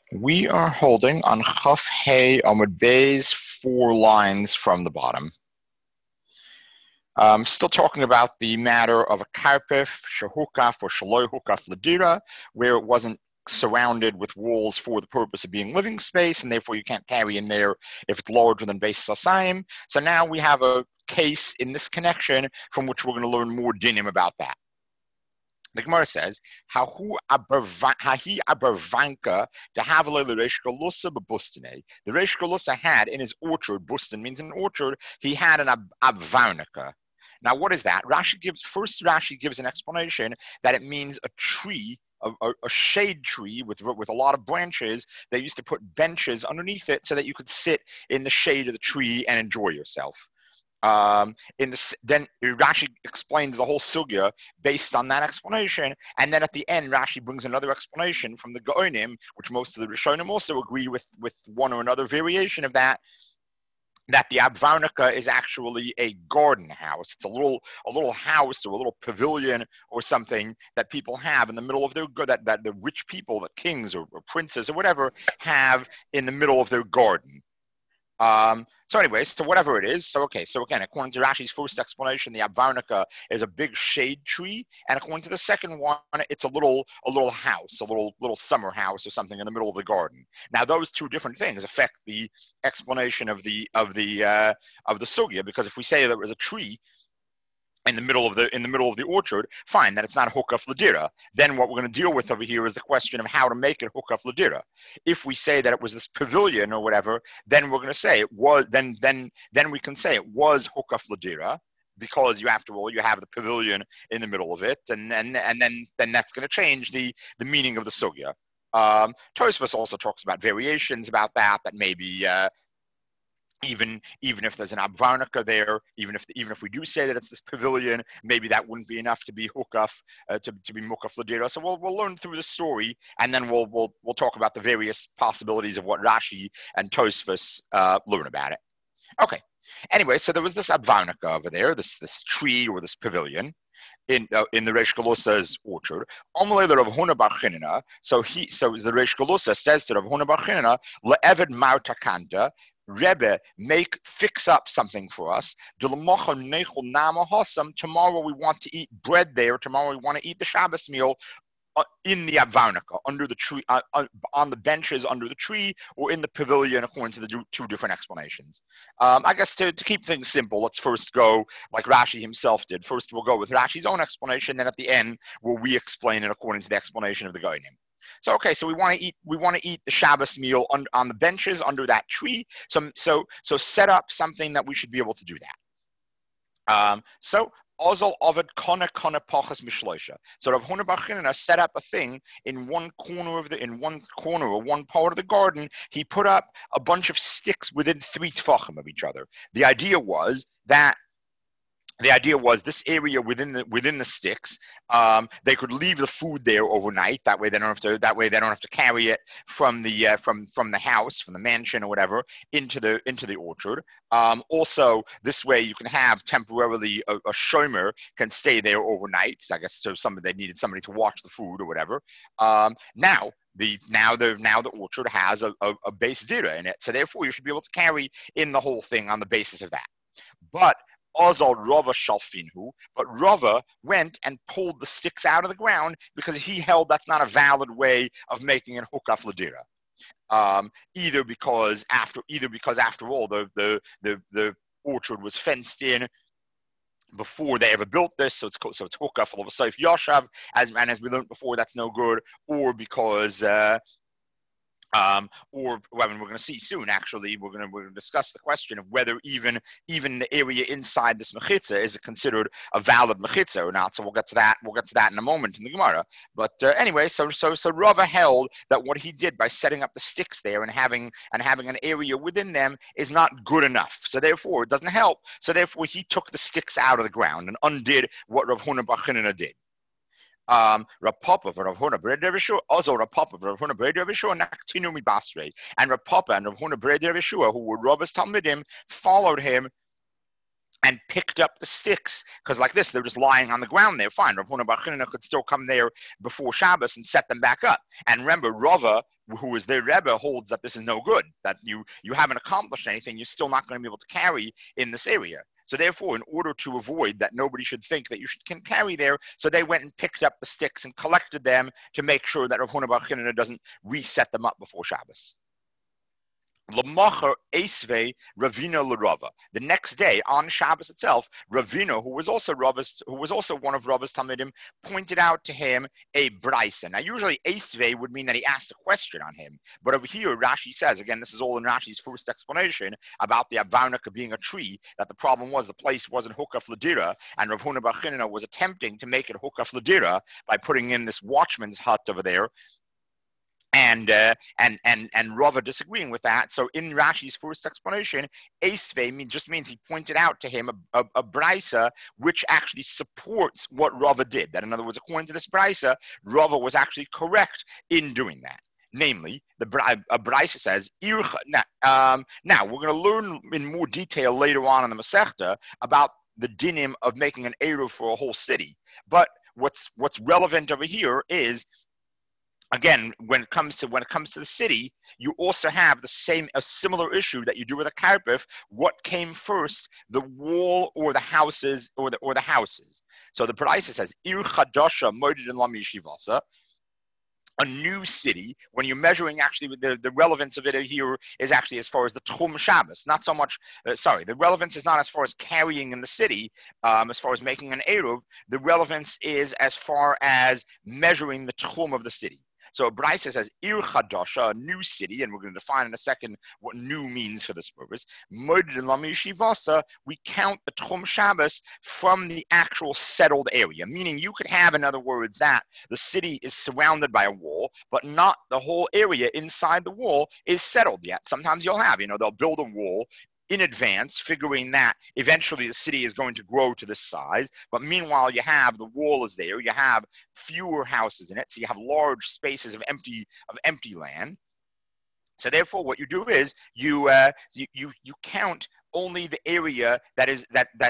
We are holding on Chaf Hey Amud Bey's 4 lines from the bottom. Still talking about the matter of a karpif, shehukaf, or shaloi hukaf ladira, where it wasn't surrounded with walls for the purpose of being living space, and therefore you can't carry in there if it's larger than Beis Sasayim. So now we have a case in this connection from which we're going to learn more dinim about that. The Gemara says, "Hahi abarvanka to have a Reish Galusa bebustane." The Reish Galusa had in his orchard, bustan means an orchard, he had an abvarnika. Now, what is that? Rashi gives an explanation that it means a tree, a shade tree with a lot of branches. They used to put benches underneath it so that you could sit in the shade of the tree and enjoy yourself. Then Rashi explains the whole sugya based on that explanation, and then at the end Rashi brings another explanation from the Gaonim, which most of the Rishonim also agree with one or another variation of that the Abvarnika is actually a garden house. It's a little house or a little pavilion or something that people have in the middle of their that the rich people, the kings or princes or whatever, have in the middle of their garden. So whatever it is, so again, according to Rashi's first explanation, the Abvarnika is a big shade tree, and according to the second one, it's a little house, a little summer house or something in the middle of the garden. Now, those two different things affect the explanation of the sugya, because if we say there was a tree in the middle of the orchard, fine, then it's not hukaf ladira. Then what we're going to deal with over here is the question of how to make it hukaf ladira. If we say that it was this pavilion or whatever, then we're going to say it was. Then we can say it was hukaf ladira, because after all you have the pavilion in the middle of it, and then that's going to change the meaning of the sugya. Tosfos also talks about variations about that maybe. Even if there's an abvarnika there, even if we do say that it's this pavilion, maybe that wouldn't be enough to be hukaf, to be mukaf ladira. So we'll learn through the story, and then we'll talk about the various possibilities of what Rashi and Tosfos learn about it. Okay. Anyway, so there was this abvarnika over there, this tree or this pavilion in the Reish Galusa's orchard. So the Reish Galusa says to Rav Huna bar Chinina, le'eved martakanta, Rebbe, fix up something for us. Tomorrow we want to eat bread there. Tomorrow we want to eat the Shabbos meal in the Abvarnika, under the tree, on the benches under the tree, or in the pavilion, according to the two different explanations. I guess to keep things simple, let's first go like Rashi himself did. First, we'll go with Rashi's own explanation. Then at the end, we'll re-explain it according to the explanation of the Goyim. So we want to eat the Shabbos meal on the benches under that tree. So set up something that we should be able to do that. Ozal Ovid Kona Pachas Mishloisha. So Rav Huna bar Chinina set up a thing in one corner or one part of the garden. He put up a bunch of sticks within 3 tefachim of each other. The idea was this area within the sticks, they could leave the food there overnight. That way they don't have to carry it from the house, from the mansion or whatever, into the orchard. Also, this way you can have temporarily a shomer can stay there overnight. I guess so they needed somebody to watch the food or whatever. Now the orchard has a base dira in it, so therefore you should be able to carry in the whole thing on the basis of that. But Ozal Rava Shalfinhu, but Rava went and pulled the sticks out of the ground because he held that's not a valid way of making an hukaf ladira. Either because after all the orchard was fenced in before they ever built this, so it's hukaf of a saif yashav, as we learned before, that's no good, or because we're going to see soon. Actually, we're going to discuss the question of whether even the area inside this mechitza is considered a valid mechitza or not. So we'll get to that in a moment in the Gemara. But anyway, so Rava held that what he did by setting up the sticks there and having an area within them is not good enough. So therefore, it doesn't help. So therefore, he took the sticks out of the ground and undid what Rav Huna bar Chinina did. Rav Papa of Rav Huna B'rei Rav Yeshua, also Rav Papa of Rav Huna B'rei Rav Yeshua, Naktinu Mi Basrei, and Rav Papa and Rav Huna B'rei Rav Yeshua, who were Rav's Talmidim, followed him and picked up the sticks, because like this, they're just lying on the ground there. Fine, Rav Huna bar Chinina could still come there before Shabbos and set them back up. And remember, Rava, who is their Rebbe, holds that this is no good, that you haven't accomplished anything, you're still not going to be able to carry in this area. So therefore, in order to avoid that nobody should think that you can carry there, so they went and picked up the sticks and collected them to make sure that Rav Huna bar Chinina doesn't reset them up before Shabbos. L'macher Esvei Ravina l'Rava. The next day on Shabbos itself, Ravina, who was also one of Rava's Talmidim, pointed out to him a brisa. Now, usually Esvei would mean that he asked a question on him, but over here Rashi says, again, this is all in Rashi's first explanation about the Avanika being a tree, that the problem was the place wasn't Hukaf Ladira, and Rav Huna bar Chinina was attempting to make it Hukaf Ladira by putting in this watchman's hut over there. And Rava disagreeing with that. So in Rashi's first explanation, Esvei just means he pointed out to him a brisa which actually supports what Rava did. That in other words, according to this brisa, Rava was actually correct in doing that. Namely, a brisa says, now we're going to learn in more detail later on in the Masechta about the dinim of making an eruv for a whole city. But what's relevant over here is, again, when it comes to the city, you also have a similar issue that you do with a karpif. What came first, the wall or the houses or the houses? So the Brisa says, Ir chadasha moeded in lami yeshivasa. A new city, when you're measuring, actually the relevance of it here is actually as far as the Tchum Shabbos, not so much, the relevance is not as far as carrying in the city, as far as making an eruv. The relevance is as far as measuring the Tchum of the city. So Brisa says, Ir Chadasha, a new city, and we're going to define in a second what new means for this purpose. Moeded in Lami Yeshivasa, we count the Tchum Shabbos from the actual settled area, meaning you could have, in other words, that the city is surrounded by a wall, but not the whole area inside the wall is settled yet. Sometimes you'll have, they'll build a wall in advance, figuring that eventually the city is going to grow to this size. But meanwhile, you have the wall is there, you have fewer houses in it, so you have large spaces of empty land. So therefore, what you do is you count only the area that's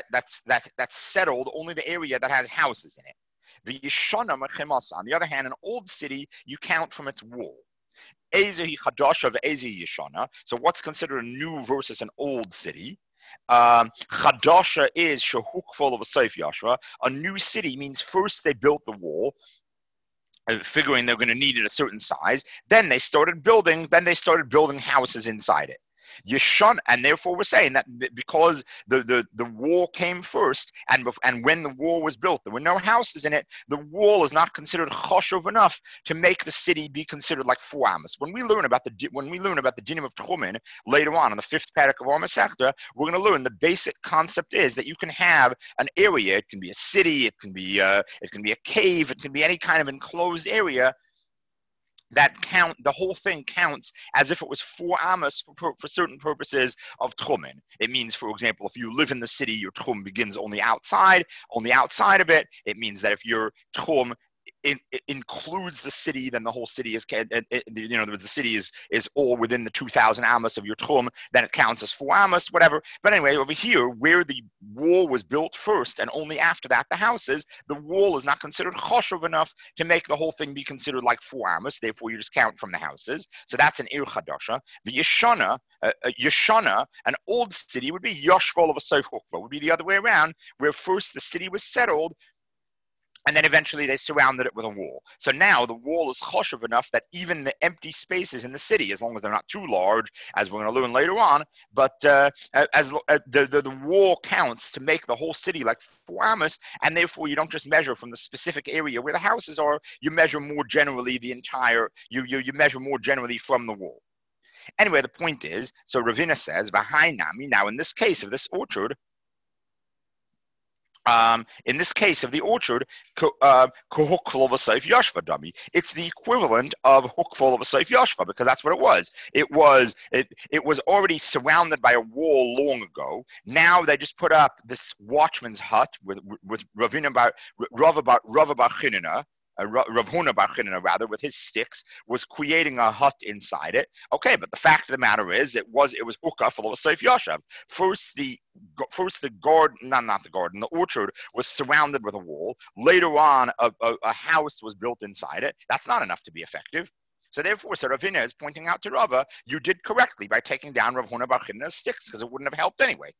settled, only the area that has houses in it. The Yeshana Mechemasa, on the other hand, an old city you count from its wall. Ezehi Chadasha ve'ezehi Yeshana. So what's considered a new versus an old city? Chadasha is shehukfol of a seif yashva. A new city means first they built the wall, figuring they're going to need it a certain size. Then they started building houses inside it. Yeshon, and therefore we're saying that because the wall came first, and when the wall was built, there were no houses in it. The wall is not considered choshev enough to make the city be considered like 4 amos. When we learn about the dinim of Tchumen later on in the 5th parak of our Masechta, we're going to learn the basic concept is that you can have an area. It can be a city, it can be a cave, it can be any kind of enclosed area. That the whole thing counts as if it was 4 amos for certain purposes of tchumen. It means, for example, if you live in the city, your tchum begins on the outside of it. It means that if your tchum includes the city, then the whole city is, the city is all within the 2,000 amos of your tchum, then it counts as 4 amos, whatever. But anyway, over here, where the wall was built first, and only after that the houses, the wall is not considered choshev enough to make the whole thing be considered like 4 amos. Therefore, you just count from the houses. So that's an ir chadasha. The Yeshana, an old city, would be yashvol of a seif hukva, would be the other way around, where first the city was settled, and then eventually they surrounded it with a wall. So now the wall is choshev enough that even the empty spaces in the city, as long as they're not too large, as we're going to learn later on, but the wall counts to make the whole city like 4 amos, and therefore you don't just measure from the specific area where the houses are, you measure more generally you measure more generally from the wall. Anyway, the point is, so Ravina says, V'hai nami, now in this case of this orchard, in this case of the orchard, it's the equivalent of hukfol of a seif yashva, because that's what it was. It was already surrounded by a wall long ago. Now they just put up this watchman's hut with Rava bar Chinina, Rav Huna Bar Chinna, rather, with his sticks, was creating a hut inside it. Okay, but the fact of the matter is, it was hookah for the Seif Yashav. First, the garden, not the garden, the orchard was surrounded with a wall. Later on, a house was built inside it. That's not enough to be effective. So therefore, so Ravina is pointing out to Rava, you did correctly by taking down Rav Huna Bar Chinna's sticks, because it wouldn't have helped anyway.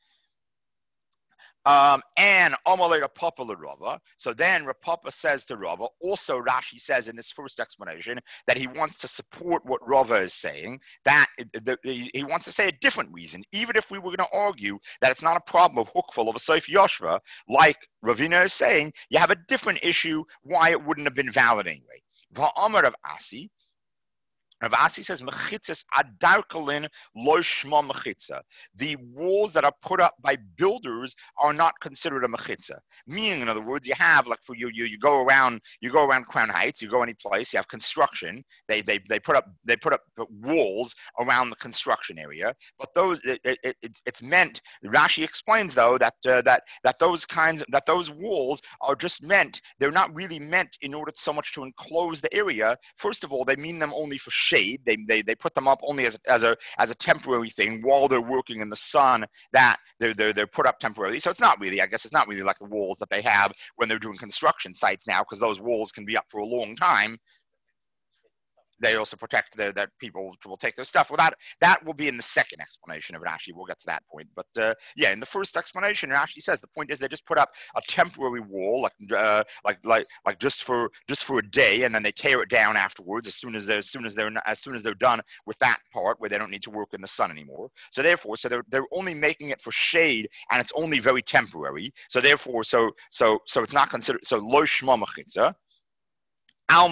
And Amalei Rapapa Rava. So then Rapapa says to Rava, also Rashi says in his first explanation that he wants to support what Rava is saying, that he wants to say a different reason, even if we were going to argue that it's not a problem of hookful of a Seif Yoshva, like Ravina is saying, you have a different issue why it wouldn't have been valid anyway. Va'amar of Asi, Rav Asi says, mechitzas adarkalin lo shma mechitza. The walls that are put up by builders are not considered a mechitza. Meaning, in other words, you have, like for you go around Crown Heights, you go any place, you have construction. They put up walls around the construction area. But those it's meant. Rashi explains though that those walls are just meant. They're not really meant in order so much to enclose the area. First of all, they mean them only for shade. They put them up only as a temporary thing while they're working in the sun, that they're put up temporarily. So it's not really like the walls that they have when they're doing construction sites now, because those walls can be up for a long time. They also protect that people will take their stuff. Well, that will be in the second explanation of Rashi. We'll get to that point. But in the first explanation, Rashi says the point is they just put up a temporary wall, like just for a day, and then they tear it down afterwards as soon as they're done with that part where they don't need to work in the sun anymore. So therefore, they're only making it for shade, and it's only very temporary. So therefore, so it's not considered lo shma mechitza. So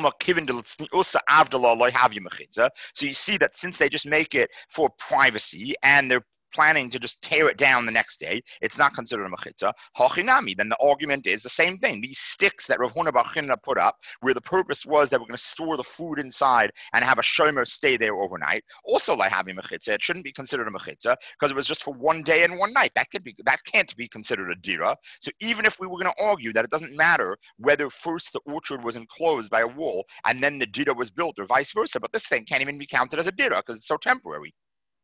you see that since they just make it for privacy and they're planning to just tear it down the next day, it's not considered a mechitza. Hachinami, then the argument is the same thing. These sticks that Rav Huna Bar Chinna put up, where the purpose was that we're going to store the food inside and have a shomer stay there overnight, also like having mechitza. It shouldn't be considered a mechitza because it was just for one day and one night. That can't be considered a dira. So even if we were going to argue that it doesn't matter whether first the orchard was enclosed by a wall and then the dira was built, or vice versa, but this thing can't even be counted as a dira because it's so temporary.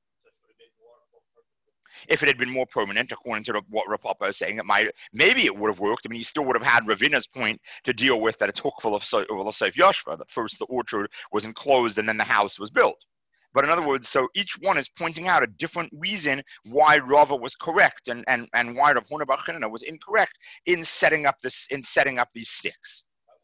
If it had been more permanent, according to what Rapapa is saying, maybe it would have worked. I mean, you still would have had Ravina's point to deal with, that it's hookful of Seif Yoshva, that first the orchard was enclosed and then the house was built. But in other words, so each one is pointing out a different reason why Rava was correct and why Rav Huna Bar Chinna was incorrect in setting up these sticks.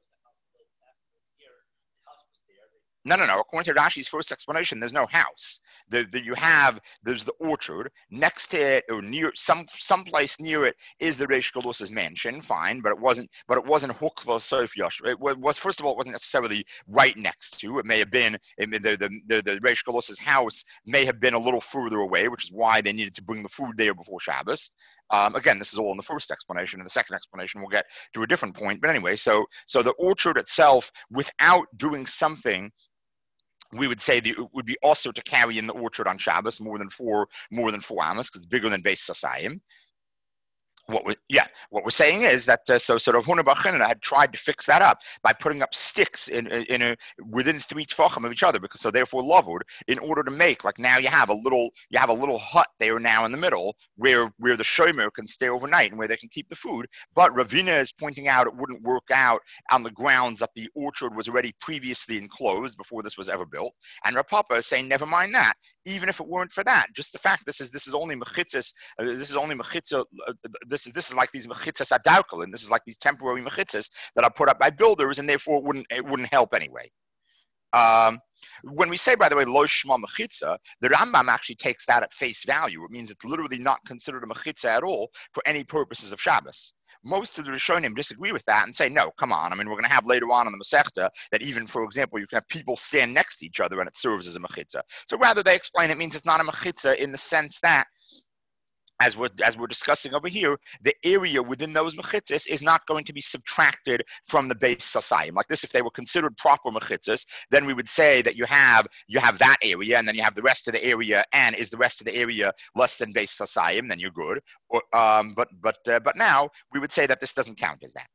No. According to Rashi's first explanation, there's no house. There's the orchard next to it, or near someplace near it is the Reish Galus's mansion. Fine, but it wasn't Hukva Seif Yoshva. It was, first of all, it wasn't necessarily right next to. It may have been the Reish Galus's house may have been a little further away, which is why they needed to bring the food there before Shabbos. Again, this is all in the first explanation. In the second explanation, we'll get to a different point. But anyway, so the orchard itself, without doing something, we would say that it would be also to carry in the orchard on Shabbos more than four amas, because it's bigger than Beis Sasayim. What we're saying is that so Rav Huna Bar Chinna had tried to fix that up by putting up sticks within 3 tefachim of each other, because so therefore lavud, in order to make, like, now you have a little hut there now in the middle where the shomer can stay overnight and where they can keep the food. But Ravina is pointing out it wouldn't work out on the grounds that the orchard was already previously enclosed before this was ever built. And Rapapa is saying, never mind that. Even if it weren't for that, just the fact this is only mechitzas. This is like these mechitzas adaukalin. This is like these temporary mechitzas that are put up by builders, and therefore it wouldn't help anyway. When we say, by the way, lo shma mechitza, the Rambam actually takes that at face value. It means it's literally not considered a mechitza at all for any purposes of Shabbos. Most of the Rishonim disagree with that and say, no, come on. I mean, we're going to have later on in the Masechta that even, for example, you can have people stand next to each other and it serves as a mechitza. So rather, they explain it means it's not a mechitza in the sense that, as we're discussing over here, the area within those mechitzas is not going to be subtracted from the Beis Sasayim. Like this, if they were considered proper mechitzas, then we would say that you have that area, and then you have the rest of the area, and is the rest of the area less than Beis Sasayim, then you're good. But now we would say that this doesn't count as that.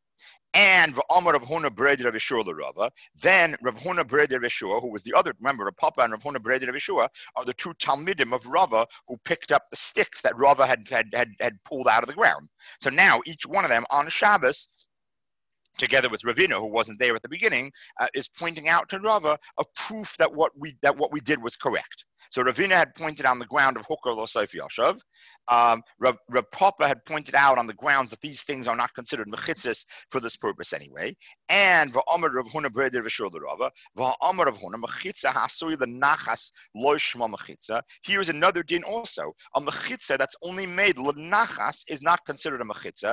and V'amar Rav Huna Breder Rav Yeshua l'Rava. Then Rav Huna Breder Rav Yeshua, who was the other, remember, Rav Papa and Rav Huna Breder Rav Yeshua are the two Talmidim of Rava who picked up the sticks that Rava had pulled out of the ground. So now each one of them on Shabbos, together with Ravina, who wasn't there at the beginning, is pointing out to Rava a proof that what we did was correct. So Ravina had pointed on the ground of Hukar Lo Sof Yashav. Rav Papa had pointed out on the grounds that these things are not considered mechitzas for this purpose anyway. And Va'amar Rav Huna Breder V'shul Rava, Va'amar Rav Huna Mechitza Hasui L'Nachas Lo Shma Mechitza. Here's another din also. A mechitza that's only made L'Nachas is not considered a mechitza.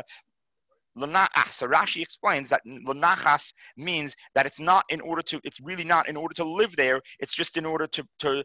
So Rashi explains that L'Nachas means that it's really not in order to live there. It's just in order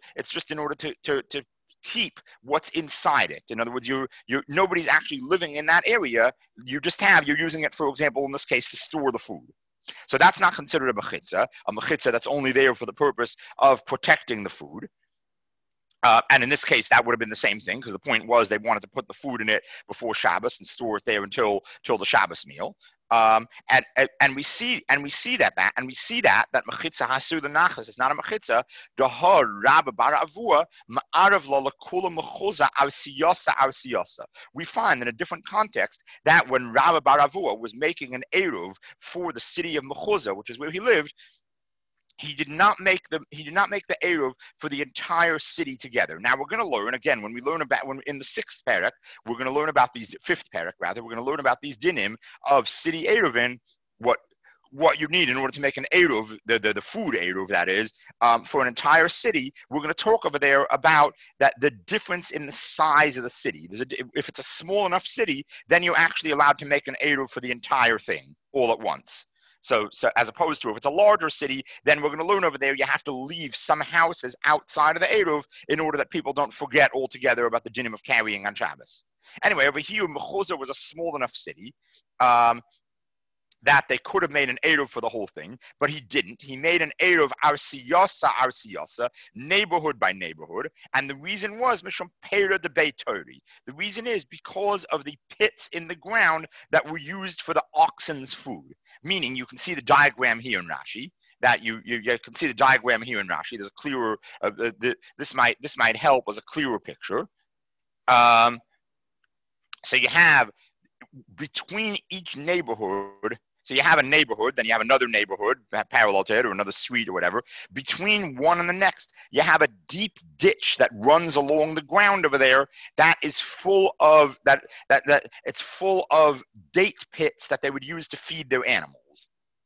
to keep what's inside it. In other words, nobody's actually living in that area. You're using it, for example, in this case, to store the food. So that's not considered a mechitza that's only there for the purpose of protecting the food. And in this case, that would have been the same thing, because the point was they wanted to put the food in it before Shabbos and store it there until the Shabbos meal. And we see that mechitza hasu l'nachas is not a mechitza. Dahar Rabba Bar Avua ma'arav la lekula mechuza arsiyasa arsiyasa. We find in a different context that when Rabba Bar Avua was making an eruv for the city of Mechuza, which is where he lived, he did not make the eruv for the entire city together. Now we're going to learn again when in the fifth parak, we're going to learn about these dinim of city eruvin, what you need in order to make an eruv, the food eruv that is, for an entire city. We're going to talk over there about that the difference in the size of the city. If it's a small enough city, then you're actually allowed to make an eruv for the entire thing all at once. So as opposed to if it's a larger city, then we're going to learn over there you have to leave some houses outside of the eruv in order that people don't forget altogether about the dinim of carrying on Shabbos. Anyway, over here, Mechuza was a small enough city that they could have made an eruv for the whole thing, but he didn't. He made an eruv arsiyasa, neighborhood by neighborhood, and the reason was mishum pera de beitori. The reason is because of the pits in the ground that were used for the oxen's food. Meaning, you can see the diagram here in Rashi. That you can see the diagram here in Rashi. There's a clearer. This might help as a clearer picture. So you have between each neighborhood. So you have a neighborhood, then you have another neighborhood parallel to it, or another street or whatever. Between one and the next, you have a deep ditch that runs along the ground over there that is full of it's full of date pits that they would use to feed their animals.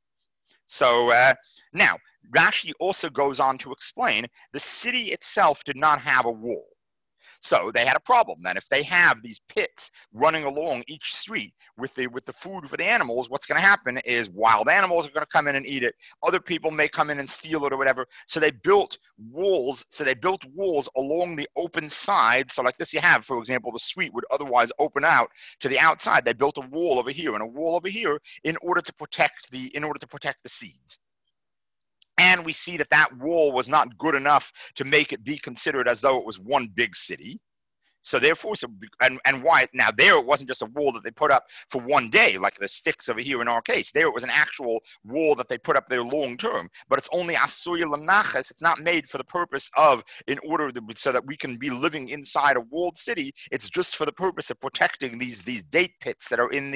So now Rashi also goes on to explain the city itself did not have a wall. So they had a problem. Then if they have these pits running along each street with the food for the animals, what's going to happen is wild animals are going to come in and eat it. Other people may come in and steal it or whatever. So they built walls. Along the open side. So like this you have, for example, the street would otherwise open out to the outside. They built a wall over here and a wall over here in order to protect the seeds. And we see that wall was not good enough to make it be considered as though it was one big city. So therefore, and why? Now there it wasn't just a wall that they put up for one day, like the sticks over here in our case. There it was an actual wall that they put up there long term. But it's only asuya l'nachas. It's not made for the purpose of so that we can be living inside a walled city. It's just for the purpose of protecting these date pits that are in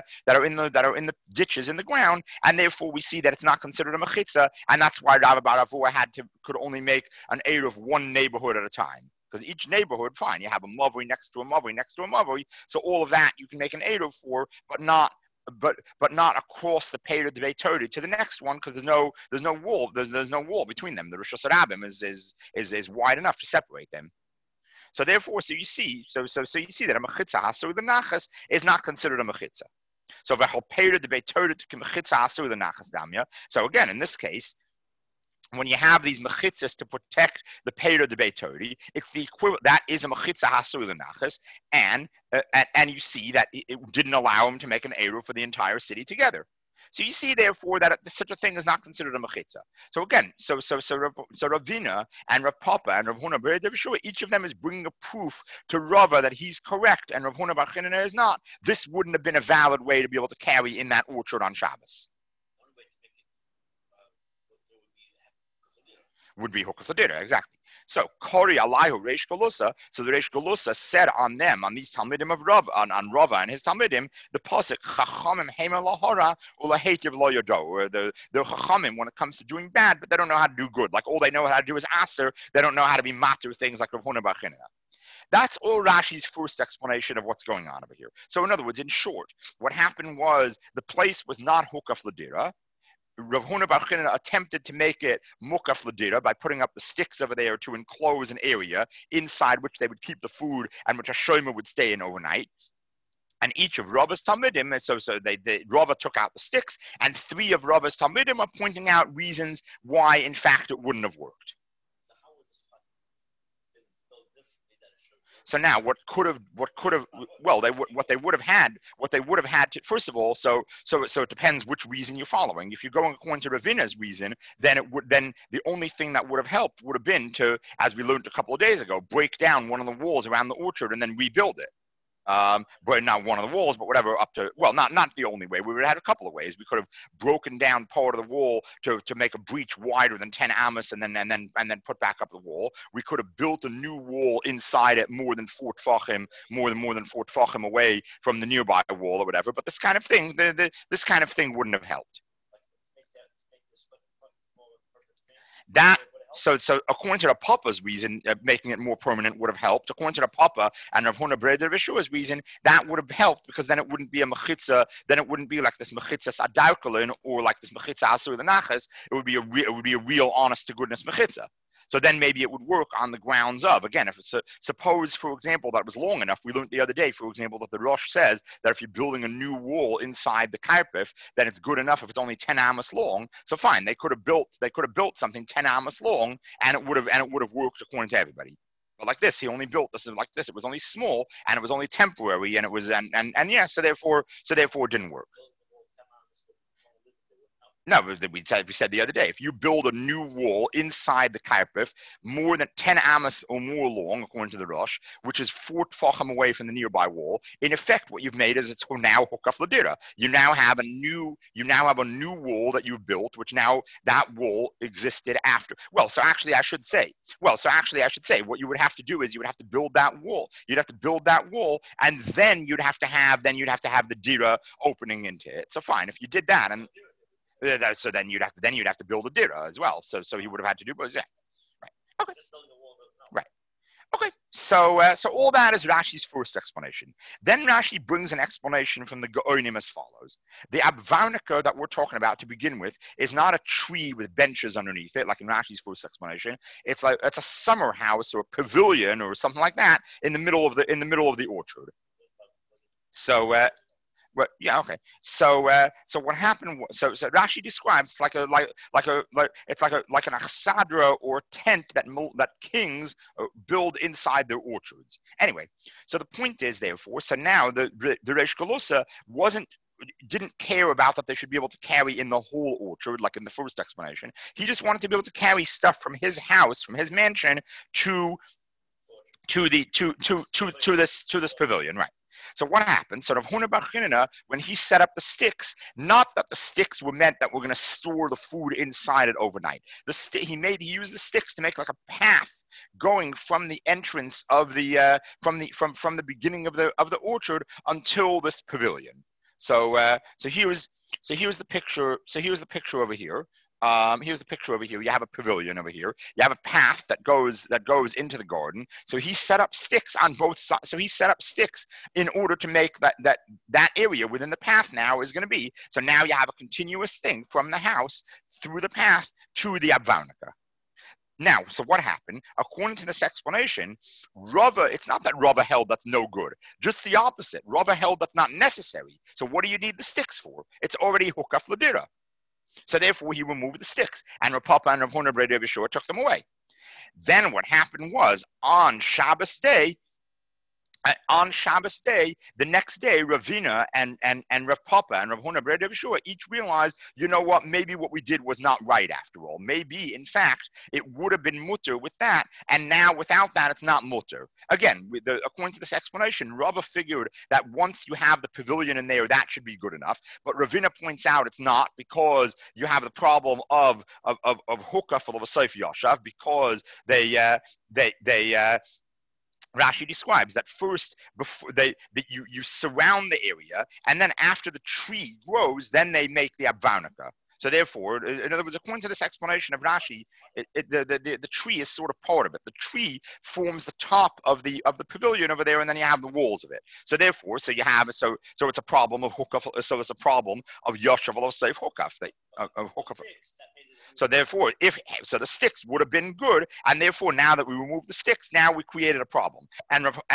the ditches in the ground. And therefore, we see that it's not considered a mechitza, and that's why Rabbi Bar Avua could only make an eruv of one neighborhood at a time. Because each neighborhood, fine, you have a mavri next to a mavri next to a mavri, so all of that you can make an eruv for, but not across the Pei de Beitori to the next one, because there's no wall between them. The Rosh Hashanah is wide enough to separate them. So therefore, you see that a mechitza hasu the nachas is not considered a mechitza. So v'chol Pei de Beitori to mechitza hasu the nachas damya. So again, in this case, when you have these mechitzas to protect the Peiru de Beitori, it's the equivalent. That is a mechitza hasu l'nachas, and you see that it didn't allow him to make an eruv for the entire city together. So you see, therefore, that such a thing is not considered a mechitza. So again, so Ravina and Rav Papa and Rav Huna Bar Yeshua, each of them is bringing a proof to Rava that he's correct and Rav Huna Bar Chinina is not. This wouldn't have been a valid way to be able to carry in that orchard on Shabbos. Would be Hukaf Ladira, exactly. So Kori Alayhu Reish Galusa. So the Reish Galusa said on them, on these Talmidim of Rav, on Rava and his Talmidim, the pasuk Chachamim Hema Lahora Ulahetiv Lo Yodo, or the Chachamim when it comes to doing bad, but they don't know how to do good. Like all they know how to do is Aser. They don't know how to be matter things like Rav Huna Bar Chinina. That's all Rashi's first explanation of what's going on over here. So in other words, in short, what happened was the place was not Hukaf Ladira. Rav Huna Bar Chinina attempted to make it mukaf ladira by putting up the sticks over there to enclose an area inside which they would keep the food and which a shomer would stay in overnight. And each of Rava's Talmidim, so Rava took out the sticks, and 3 of Rava's Talmidim are pointing out reasons why, in fact, it wouldn't have worked. So now, what they would have had to, first of all, so it depends which reason you're following. If you're going according to Ravina's reason, then the only thing that would have helped would have been to, as we learned a couple of days ago, break down one of the walls around the orchard and then rebuild it. But not one of the walls, but whatever up to, well, not the only way. We would have had a couple of ways. We could have broken down part of the wall to make a breach wider than 10 amos and then put back up the wall. We could have built a new wall inside it more than 4 tfachim away from the nearby wall or whatever. But this kind of thing, this kind of thing wouldn't have helped. That. So according to the Papa's reason, making it more permanent would have helped. According to the Papa and Rav Huna Bar Yeshua's reason, that would have helped because then it wouldn't be a mechitza. Then it wouldn't be like this mechitza sadarkalin or like this mechitza asur l'nachas. It would be a real, honest to goodness mechitza. So then maybe it would work on the grounds of, again, if it's suppose, for example, that it was long enough. We learned the other day, for example, that the Rosh says that if you're building a new wall inside the karpif, then it's good enough if it's only 10 amos long. So fine, they could have built something 10 amos long, and it would have worked according to everybody. But like this, he only built this like this. It was only small, and it was only temporary, and it was and yeah. So therefore, it didn't work. No, we said the other day, if you build a new wall inside the karpif more than 10 amos or more long, according to the Rosh, which is 4 tfachim away from the nearby wall, in effect, what you've made is it's now hukaf ladira. You now have a new wall that you've built, which now that wall existed after. So actually I should say, what you would have to do is you would have to build that wall. You'd have to build that wall, and then you'd have to have the dira opening into it. So fine, if you did that, and so then you'd have to build a dira as well. So he would have had to do both. Yeah. Right. Okay. Right. Okay. So all that is Rashi's first explanation. Then Rashi brings an explanation from the Gaonim as follows: the Abvarnika that we're talking about to begin with is not a tree with benches underneath it, like in Rashi's first explanation. It's a summer house or a pavilion or something like that in the middle of the orchard. So. But yeah, okay. So what happened? So Rashi describes like an achsadra or tent that kings build inside their orchards. Anyway, so the point is, therefore, so now the Reish Galusa didn't care about that they should be able to carry in the whole orchard, like in the first explanation. He just wanted to be able to carry stuff from his house, from his mansion, to this pavilion, right? So what happened? So Rav Huna Bar Chinina, when he set up the sticks, not that the sticks were meant that we're going to store the food inside it overnight. He used the sticks to make like a path going from the entrance of the from the beginning of the orchard until this pavilion. So here's the picture. So here's the picture over here. Here's the picture over here. You have a pavilion over here. You have a path that goes into the garden. So he set up sticks on both sides. So he set up sticks in order to make that area within the path now is going to be. So now you have a continuous thing from the house through the path to the Abvarnika. Now, so what happened? According to this explanation, Rava, it's not that Rava held that's no good. Just the opposite. Rava held that's not necessary. So what do you need the sticks for? It's already hukaf ladira. So therefore, he removed the sticks, and Rav Papa and Rav Huna Bar Yeshua took them away. Then what happened was, on Shabbos day, On Shabbos day, the next day, Ravina and Rav Papa and Rav Huna Ber Yeshua each realized, you know what, maybe what we did was not right after all. Maybe, in fact, it would have been mutter with that, and now without that, it's not mutter. Again, according to this explanation, Rava figured that once you have the pavilion in there, that should be good enough. But Ravina points out it's not, because you have the problem of hookah full of a Seif Yashav, because Rashi describes that first, before you surround the area, and then after the tree grows, then they make the abvarnika. So therefore, in other words, according to this explanation of Rashi, the tree is sort of part of it. The tree forms the top of the pavilion over there, and then you have the walls of it. So therefore, so it's a problem of hukaf. So it's a problem of yashav of safe hukaf. Of hukaf. So therefore, the sticks would have been good, and therefore now that we remove the sticks, now we created a problem. And Rav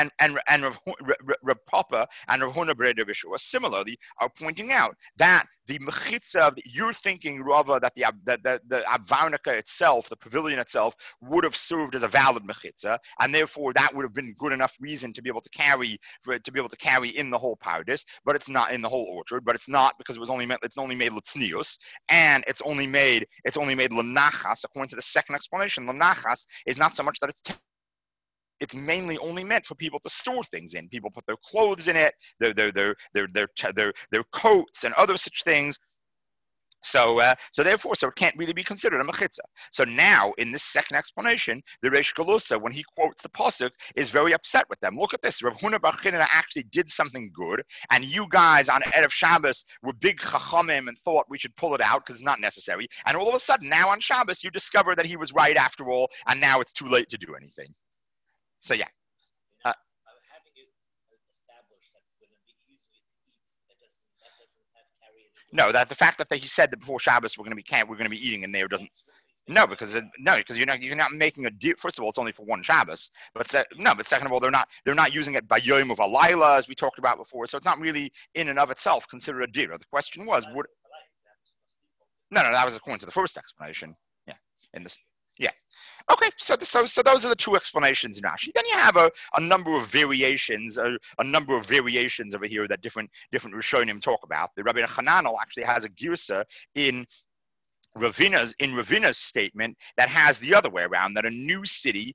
Papa and Rav Huna Ber Yeshua similarly are pointing out that the mechitza, you're thinking, Rava, that the abvarnika itself, the pavilion itself, would have served as a valid mechitza, and therefore that would have been good enough reason to be able to carry in the whole pardes, but it's not in the whole orchard. But it's not, because it's only made l'tznius, and it's only made l'nachas. According to the second explanation, l'nachas is not so much that it's mainly only meant for people to store things in. People put their clothes in it, their coats and other such things. So therefore, it can't really be considered a mechitza. So now, in this second explanation, the Reish Galusa, when he quotes the pasuk, is very upset with them. Look at this: Rav Huna bar Chinna actually did something good, and you guys on Erev Shabbos were big chachamim and thought we should pull it out because it's not necessary. And all of a sudden, now on Shabbos, you discover that he was right after all, and now it's too late to do anything. So yeah. Having it established that when it be easier to eat, that doesn't have carry. No, that the fact that he said that before Shabbos we're going to be eating in there doesn't. No, because you're not making a deal. First of all, it's only for one Shabbos. But second of all, they're not using it by Yom of Alayla, as we talked about before. So it's not really in and of itself considered a dira. The question was, No, that was according to the first explanation. Yeah, in this. Yeah. Okay, so those are the two explanations in Rashi. Then you have a number of variations, over here that different Rishonim talk about. The Rabbi Hananel actually has a girsa in Ravina's statement that has the other way around, that a new city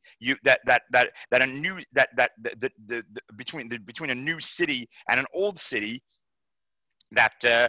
between a new city and an old city, that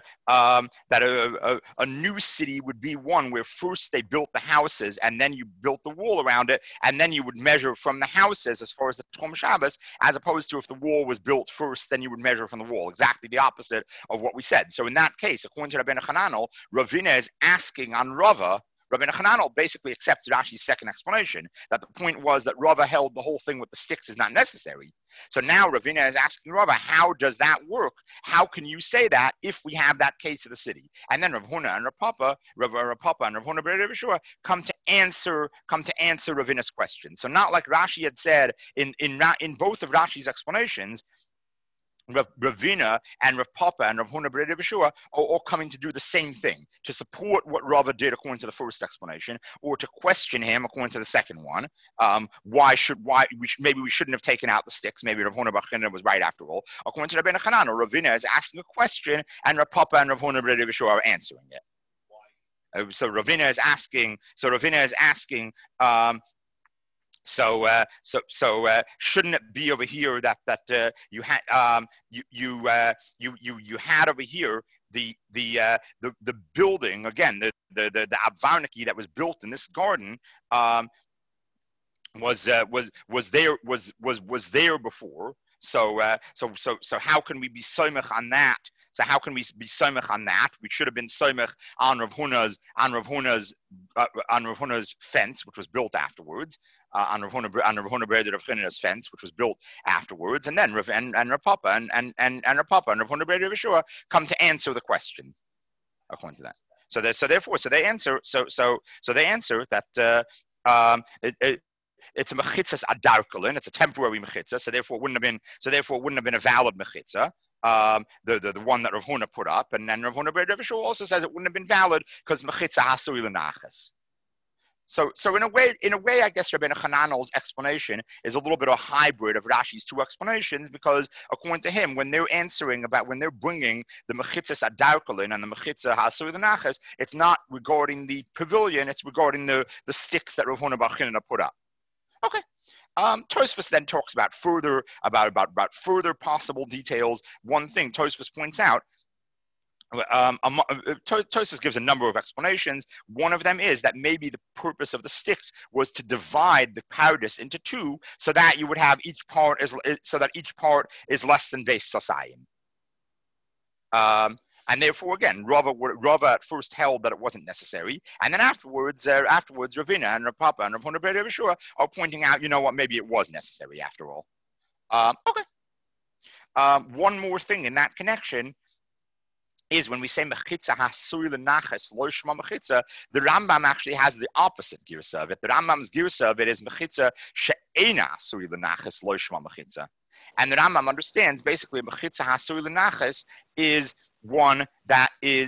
a new city would be one where first they built the houses and then you built the wall around it, and then you would measure from the houses as far as the Tom Shabbos, as opposed to if the wall was built first, then you would measure from the wall. Exactly the opposite of what we said. So in that case, according to Rabbeinu Hananel, Ravina is asking on Rava. Rabbeinu Hananel basically accepts Rashi's second explanation, that the point was that Rava held the whole thing with the sticks is not necessary. So now Ravina is asking Rava, how does that work? How can you say that if we have that case of the city? And then Rav Huna and Rav Papa and Rav Huna Ber Yeshua come to answer Ravina's question. So not like Rashi had said in both of Rashi's explanations, Ravina and Rav Papa and Rav Huna Ber Yeshua are all coming to do the same thing, to support what Rava did according to the first explanation, or to question him according to the second one. Maybe we shouldn't have taken out the sticks. Maybe Rav Huna Bar Chinna was right after all. According to Rabbeinu Hananel, Ravina is asking a question, and Rav Papa and Rav Huna Ber Yeshua are answering it. So Ravina is asking. Shouldn't it be over here that you had over here the building again, the abvarniki that was built in this garden was there before. So how can we be soimach on that? So how can we be soimach on that? We should have been soimach on Rav Huna's fence, which was built afterwards. On Rav Huna Ber Yeshua fence, which was built afterwards, and then Rav Papa and Rav Papa and Rav Huna Ber Yeshua come to answer the question according to that. So they answer that it's a mechitzas adarkalin. It's a temporary mechitza, so therefore it wouldn't have been a valid mechitza. The one that Rav Huna put up, and then Rav Huna Ber Yeshua also says it wouldn't have been valid because mechitza hasui l'nachas. So in a way, I guess Rabbeinu Hananel's explanation is a little bit of a hybrid of Rashi's two explanations, because according to him, when they're bringing the mechitzas adarkolin and the mechitzah hasur the nachas, it's not regarding the pavilion, it's regarding the sticks that Rav Huna bar Chinna put up. Okay. Tosfos then talks about further possible details. One thing Tosfos points out. Tosfos gives a number of explanations. One of them is that maybe the purpose of the sticks was to divide the pardes into two, so that you would have each part is less than beis sasayim. And therefore, again, Rava at first held that it wasn't necessary, and then afterwards, Ravina and Rav Papa and Rav Huna bar Yeshua are pointing out, you know what, maybe it was necessary after all. Okay. One more thing in that connection is when we say mechitza hasur lenaches lo shma mechitza, the Rambam actually has the opposite girsa of it. The Rambam's girsa of it is mechitza she'ena hasur lenaches lo shma mechitza, and the Rambam understands basically mechitza hasur lenaches is one that it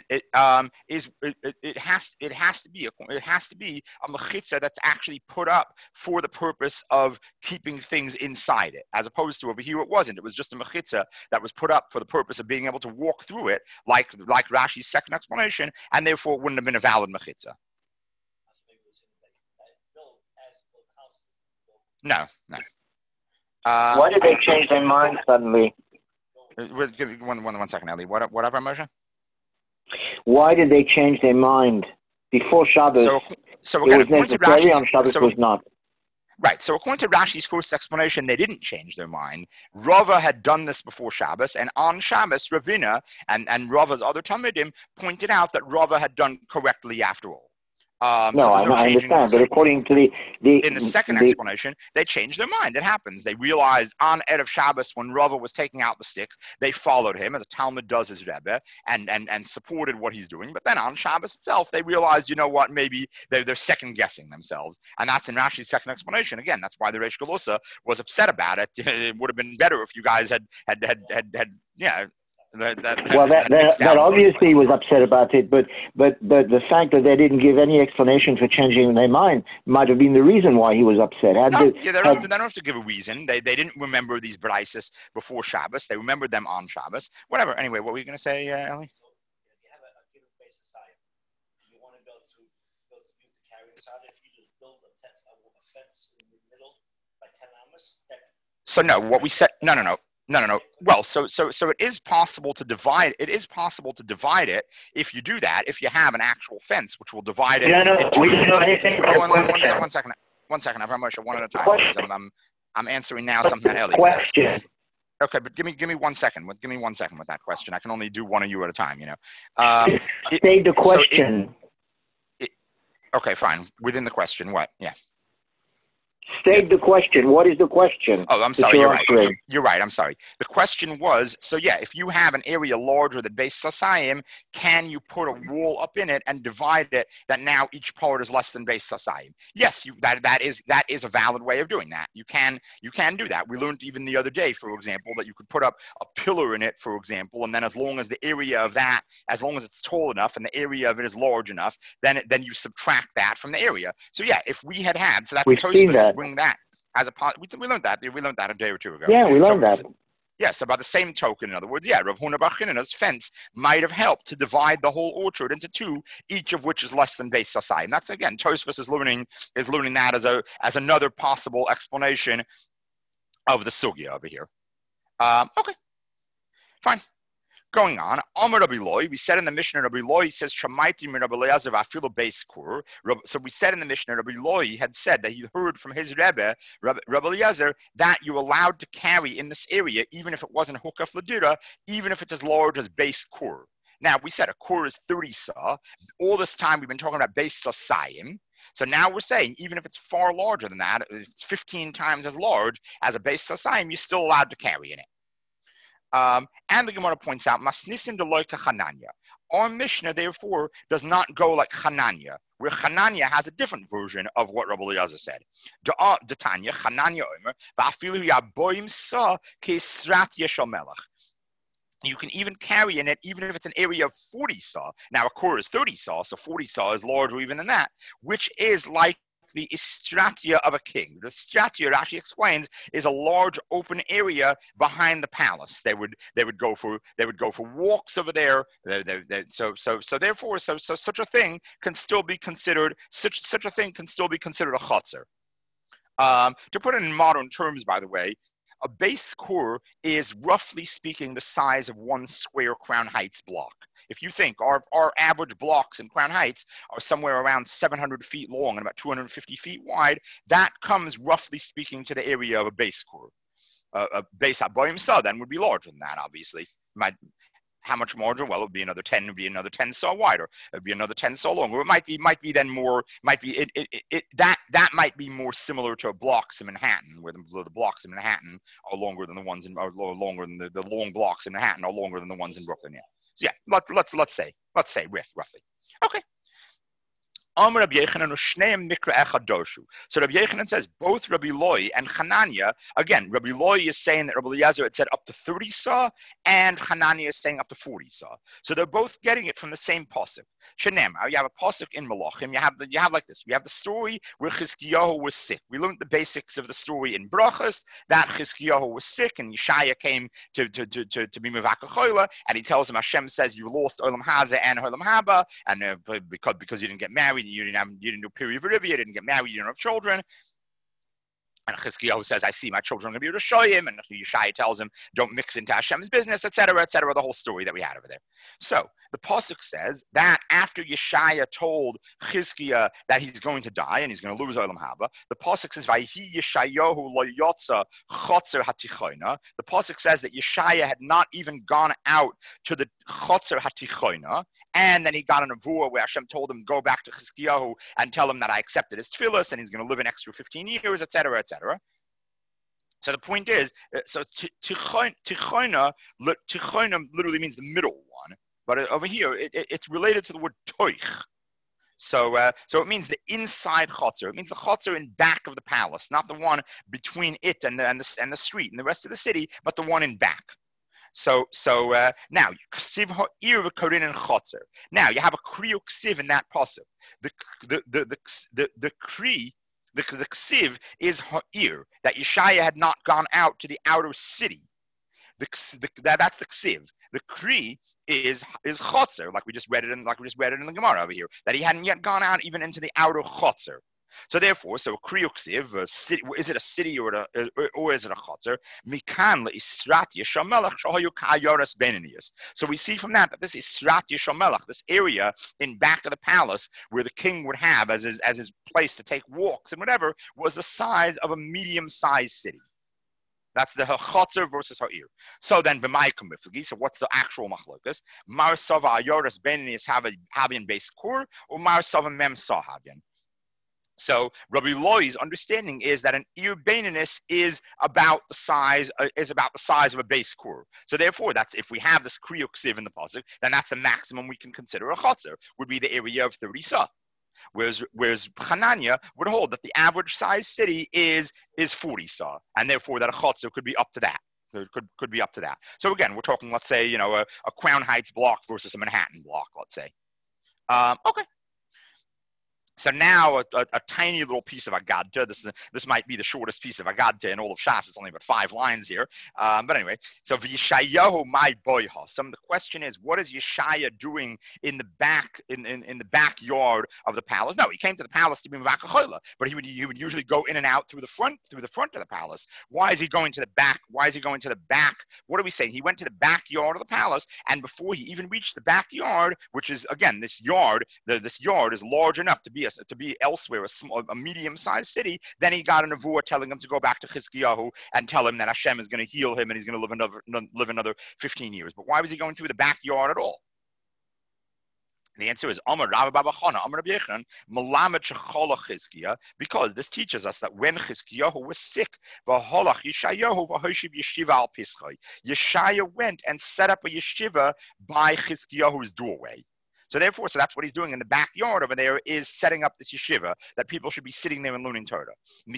has to be a mechitza that's actually put up for the purpose of keeping things inside it, as opposed to over here it wasn't. It was just a mechitza that was put up for the purpose of being able to walk through it, like Rashi's second explanation, and therefore it wouldn't have been a valid mechitza. No. Why did they change their mind suddenly? One second, Eli. Whatever, Moshe? Why did they change their mind? Before Shabbos, so again, it was necessary, on Shabbos was not. Right, so according to Rashi's first explanation, they didn't change their mind. Rava had done this before Shabbos, and on Shabbos, Ravina and Rava's other Talmidim pointed out that Rava had done correctly after all. I understand, but according to in the second explanation, they changed their mind. It happens. They realized on Erev Shabbos, when Rava was taking out the sticks, they followed him as a Talmud does his Rebbe and supported what he's doing. But then on Shabbos itself, they realized, you know what, maybe they're second guessing themselves, and that's in Rashi's second explanation. Again, that's why the Reish Galusa was upset about it. It would have been better if you guys had That obviously was upset about it, but the fact that they didn't give any explanation for changing their mind might have been the reason why he was upset. They don't have to give a reason. They didn't remember these braises before Shabbos. They remembered them on Shabbos. Whatever. Anyway, what were you going to say, Eli? If you have a given base society, you want to go through to carry this out. If you just build a fence in the middle by 10 amos, so no, what we said, no. Well, so it is possible to divide. It is possible to divide it if you do that. If you have an actual fence, which will divide it. We didn't know anything. One second. I've Moshe one at a time. I'm answering now something that Eli question. Okay, but give me 1 second. Give me 1 second with that question. I can only do one of you at a time. You know. State the question. Okay, fine. Within the question, what? Yeah. State the question. What is the question? Oh, I'm sorry. You're right. You're right. I'm sorry. The question was, so yeah, if you have an area larger than Beis Sasayim, can you put a wall up in it and divide it that now each part is less than Beis Sasayim? Yes, that is a valid way of doing that. You can do that. We learned even the other day, for example, that you could put up a pillar in it, for example, and then as long as the area of that, as long as it's tall enough and the area of it is large enough, then you subtract that from the area. So yeah, if we had, so that's Tosfos bring that as a part. We learned that. We learned that a day or two ago. Yeah, we learned that. Yes, about the same token. In other words, yeah, Rav Huna bar Chinna's fence might have helped to divide the whole orchard into two, each of which is less than Beis Sasayim. That's again, Tosfos is learning that as another possible explanation of the sugya over here. Okay, fine. Going on, Amar Rabbi Loi, we said in the Mishnah, Rabbi Loi says, Shamaiti min Rabbi Eliezer v'afilu beis kur. So we said in the Mishnah, Rabbi Loi had said that he heard from his Rebbe, Rabbi Eliezer, that you're allowed to carry in this area, even if it wasn't hukaf ladira, even if it's as large as beis kur. Now, we said a kur is 30 sa. All this time we've been talking about beis sasayim. So now we're saying, even if it's far larger than that, if it's 15 times as large as a beis sasayim, you're still allowed to carry in it. And the Gemara points out, Masnisin deloika Chananya. Our Mishnah, therefore, does not go like Chananya, where Chananya has a different version of what Rabbi Eliezer said. Detanya, Chananya Omer, va'afilu yaboim sa ke'israt yeshal melech. You can even carry in it, even if it's an area of 40 saw. Now, a core is 30 saw, so 40 saw is larger even than that, which is like the istratia of a king. The stratia, Rashi explains, is a large open area behind the palace. They would go for walks over there. So therefore such a thing can still be considered a chotzer. To put it in modern terms, by the way, a base kur is roughly speaking the size of one square Crown Heights block. If you think our average blocks in Crown Heights are somewhere around 700 feet long and about 250 feet wide, that comes roughly speaking to the area of a base kur. A base Aboim Sa then would be larger than that, obviously. How much larger? Well, it would be another 10. It would be another 10 saw wider. It would be another 10 saw longer. It might be then more. That might be more similar to blocks in Manhattan, where the blocks in Manhattan are longer than the ones in, are longer than the long blocks in Manhattan are longer than the ones in Brooklyn. Yeah. So yeah. Let's say roughly. Okay. So Rabbi Yechanan says both Rabbi Loi and Hanania, again, Rabbi Loi is saying that Rabbi Eliezer had said up to 30 saw, and Hanania is saying up to 40 saw. So they're both getting it from the same pasuk. Shenemar, you have a pasuk in Malachim. You have like this. We have the story where Chizkiyahu was sick. We learned the basics of the story in Brachas, that Chizkiyahu was sick, and Yeshaya came to be Mevaka Chola, and he tells him, Hashem says you lost Olam Hazeh and Olam Haba, and because you didn't get married, you didn't do period of you didn't get married, you didn't have children. And Chizkiyahu says, I see my children are going to be Rishayim, and Yeshaya tells him, don't mix into Hashem's business, etc., the whole story that we had over there. So the pasuk says that after Yeshaya told Chizkiah that he's going to die and he's going to lose Olam Haba, the pasuk says, Vayhi Yeshayahu lo yotza chotzer hatichoina. The pasuk says that Yeshaya had not even gone out to the chotzer hatichoina, and then he got an avua where Hashem told him, go back to Chizkiyahu and tell him that I accepted his tefillas and he's going to live an extra 15 years, etc., etc. So the point is, so tichoina literally means the middle one, but over here it's related to the word toich. So it means the inside chotzer. It means the chotzer in back of the palace, not the one between it and the street and the rest of the city, but the one in back. So now ksiv ha'ir v'korin and chotzer. Now you have a kri ksiv in that pasuk. The kri. The ksiv is ha'ir, that Yeshaya had not gone out to the outer city. That's the ksiv. The kri is chotzer, like we just read it in the Gemara over here, that he hadn't yet gone out even into the outer chotzer. So therefore, a kriuksiv, is it a city or is it a chotzer? Mikan le'israt yeshamelach shahayu ka'ayoras beninius. So we see from that this israt yeshamelach, this area in back of the palace where the king would have as his place to take walks and whatever, was the size of a medium-sized city. That's the chotzer versus ha'ir. So then, b'maikum b'flagi. So what's the actual machlokas? Mar sava ayoras beninius habian base kur, or mar sava mem sahabian. So Rabbi Loi's understanding is that an ir beininus is about the size of a base kur. So therefore, that's if we have this kriuksiv in the pasuk, then that's the maximum we can consider a chotzer, would be the area of 30 sa. Whereas Hanania would hold that the average size city is 40 sa, and therefore that a chotzer could be up to that. It could be up to that. So again, we're talking, let's say, a Crown Heights block versus a Manhattan block, let's say. Okay. So now a tiny little piece of Agadta. This might be the shortest piece of Agadta in all of Shas. It's only about 5 lines here. But anyway, so Yeshayahu my boyha. So the question is, what is Yeshaya doing in the back in the backyard of the palace? No, he came to the palace to be Mevaka, but he would usually go in and out through the front of the palace. Why is he going to the back? Why is he going to the back? What are we saying? He went to the backyard of the palace, and before he even reached the backyard, which is again this yard is large enough to be elsewhere, a medium-sized city, then he got an avua telling him to go back to Chizkiyahu and tell him that Hashem is going to heal him and he's going to live another 15 years. But why was he going through the backyard at all? And the answer is Amar Rabbi Baba Chana, Amar Rabbi Yechanan, Malamet Shechola Chizkiah, because this teaches us that when Chizkiyahu was sick, V'holach Yeshayahu v'hoshiv yeshiva al Pischai, Yeshaya went and set up a yeshiva by Chizkiyahu's doorway. So therefore, so that's what he's doing in the backyard over there, is setting up this yeshiva that people should be sitting there and learning Torah.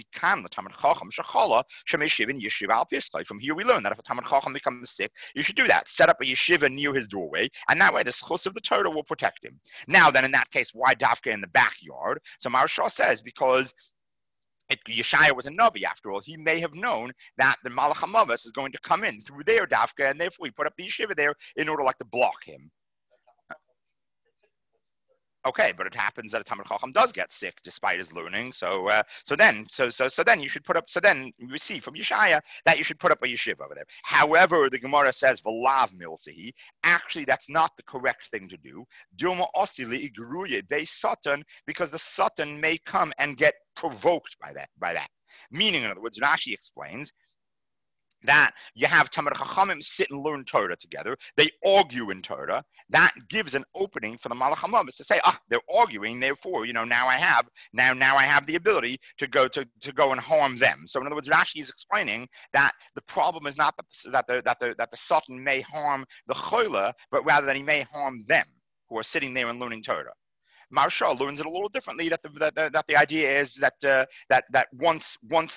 From here we learn that if a Talmid Chacham becomes sick, you should do that. Set up a yeshiva near his doorway, and that way the schus of the Torah will protect him. Now then, in that case, why dafka in the backyard? So Maharsha says because Yeshaya was a Navi, after all. He may have known that the Malach HaMavos is going to come in through their dafka, and therefore he put up the yeshiva there in order to block him. Okay, but it happens that a Talmid Chacham does get sick despite his learning. So then you should put up. So then you see from Yeshaya that you should put up a yeshiva over there. However, the Gemara says v'lav milsehi. Actually, that's not the correct thing to do. Dilma osili igruye be satan, because the satan may come and get provoked by that. Meaning, in other words, Rashi explains that you have Talmid Chachamim sit and learn Torah together. They argue in Torah. That gives an opening for the Malach HaMavos to say, they're arguing. Therefore, now I have the ability to go and harm them. So in other words, Rashi is explaining that the problem is not that the Satan may harm the Chola, but rather that he may harm them who are sitting there and learning Torah. Maharsha learns it a little differently. That the idea is that once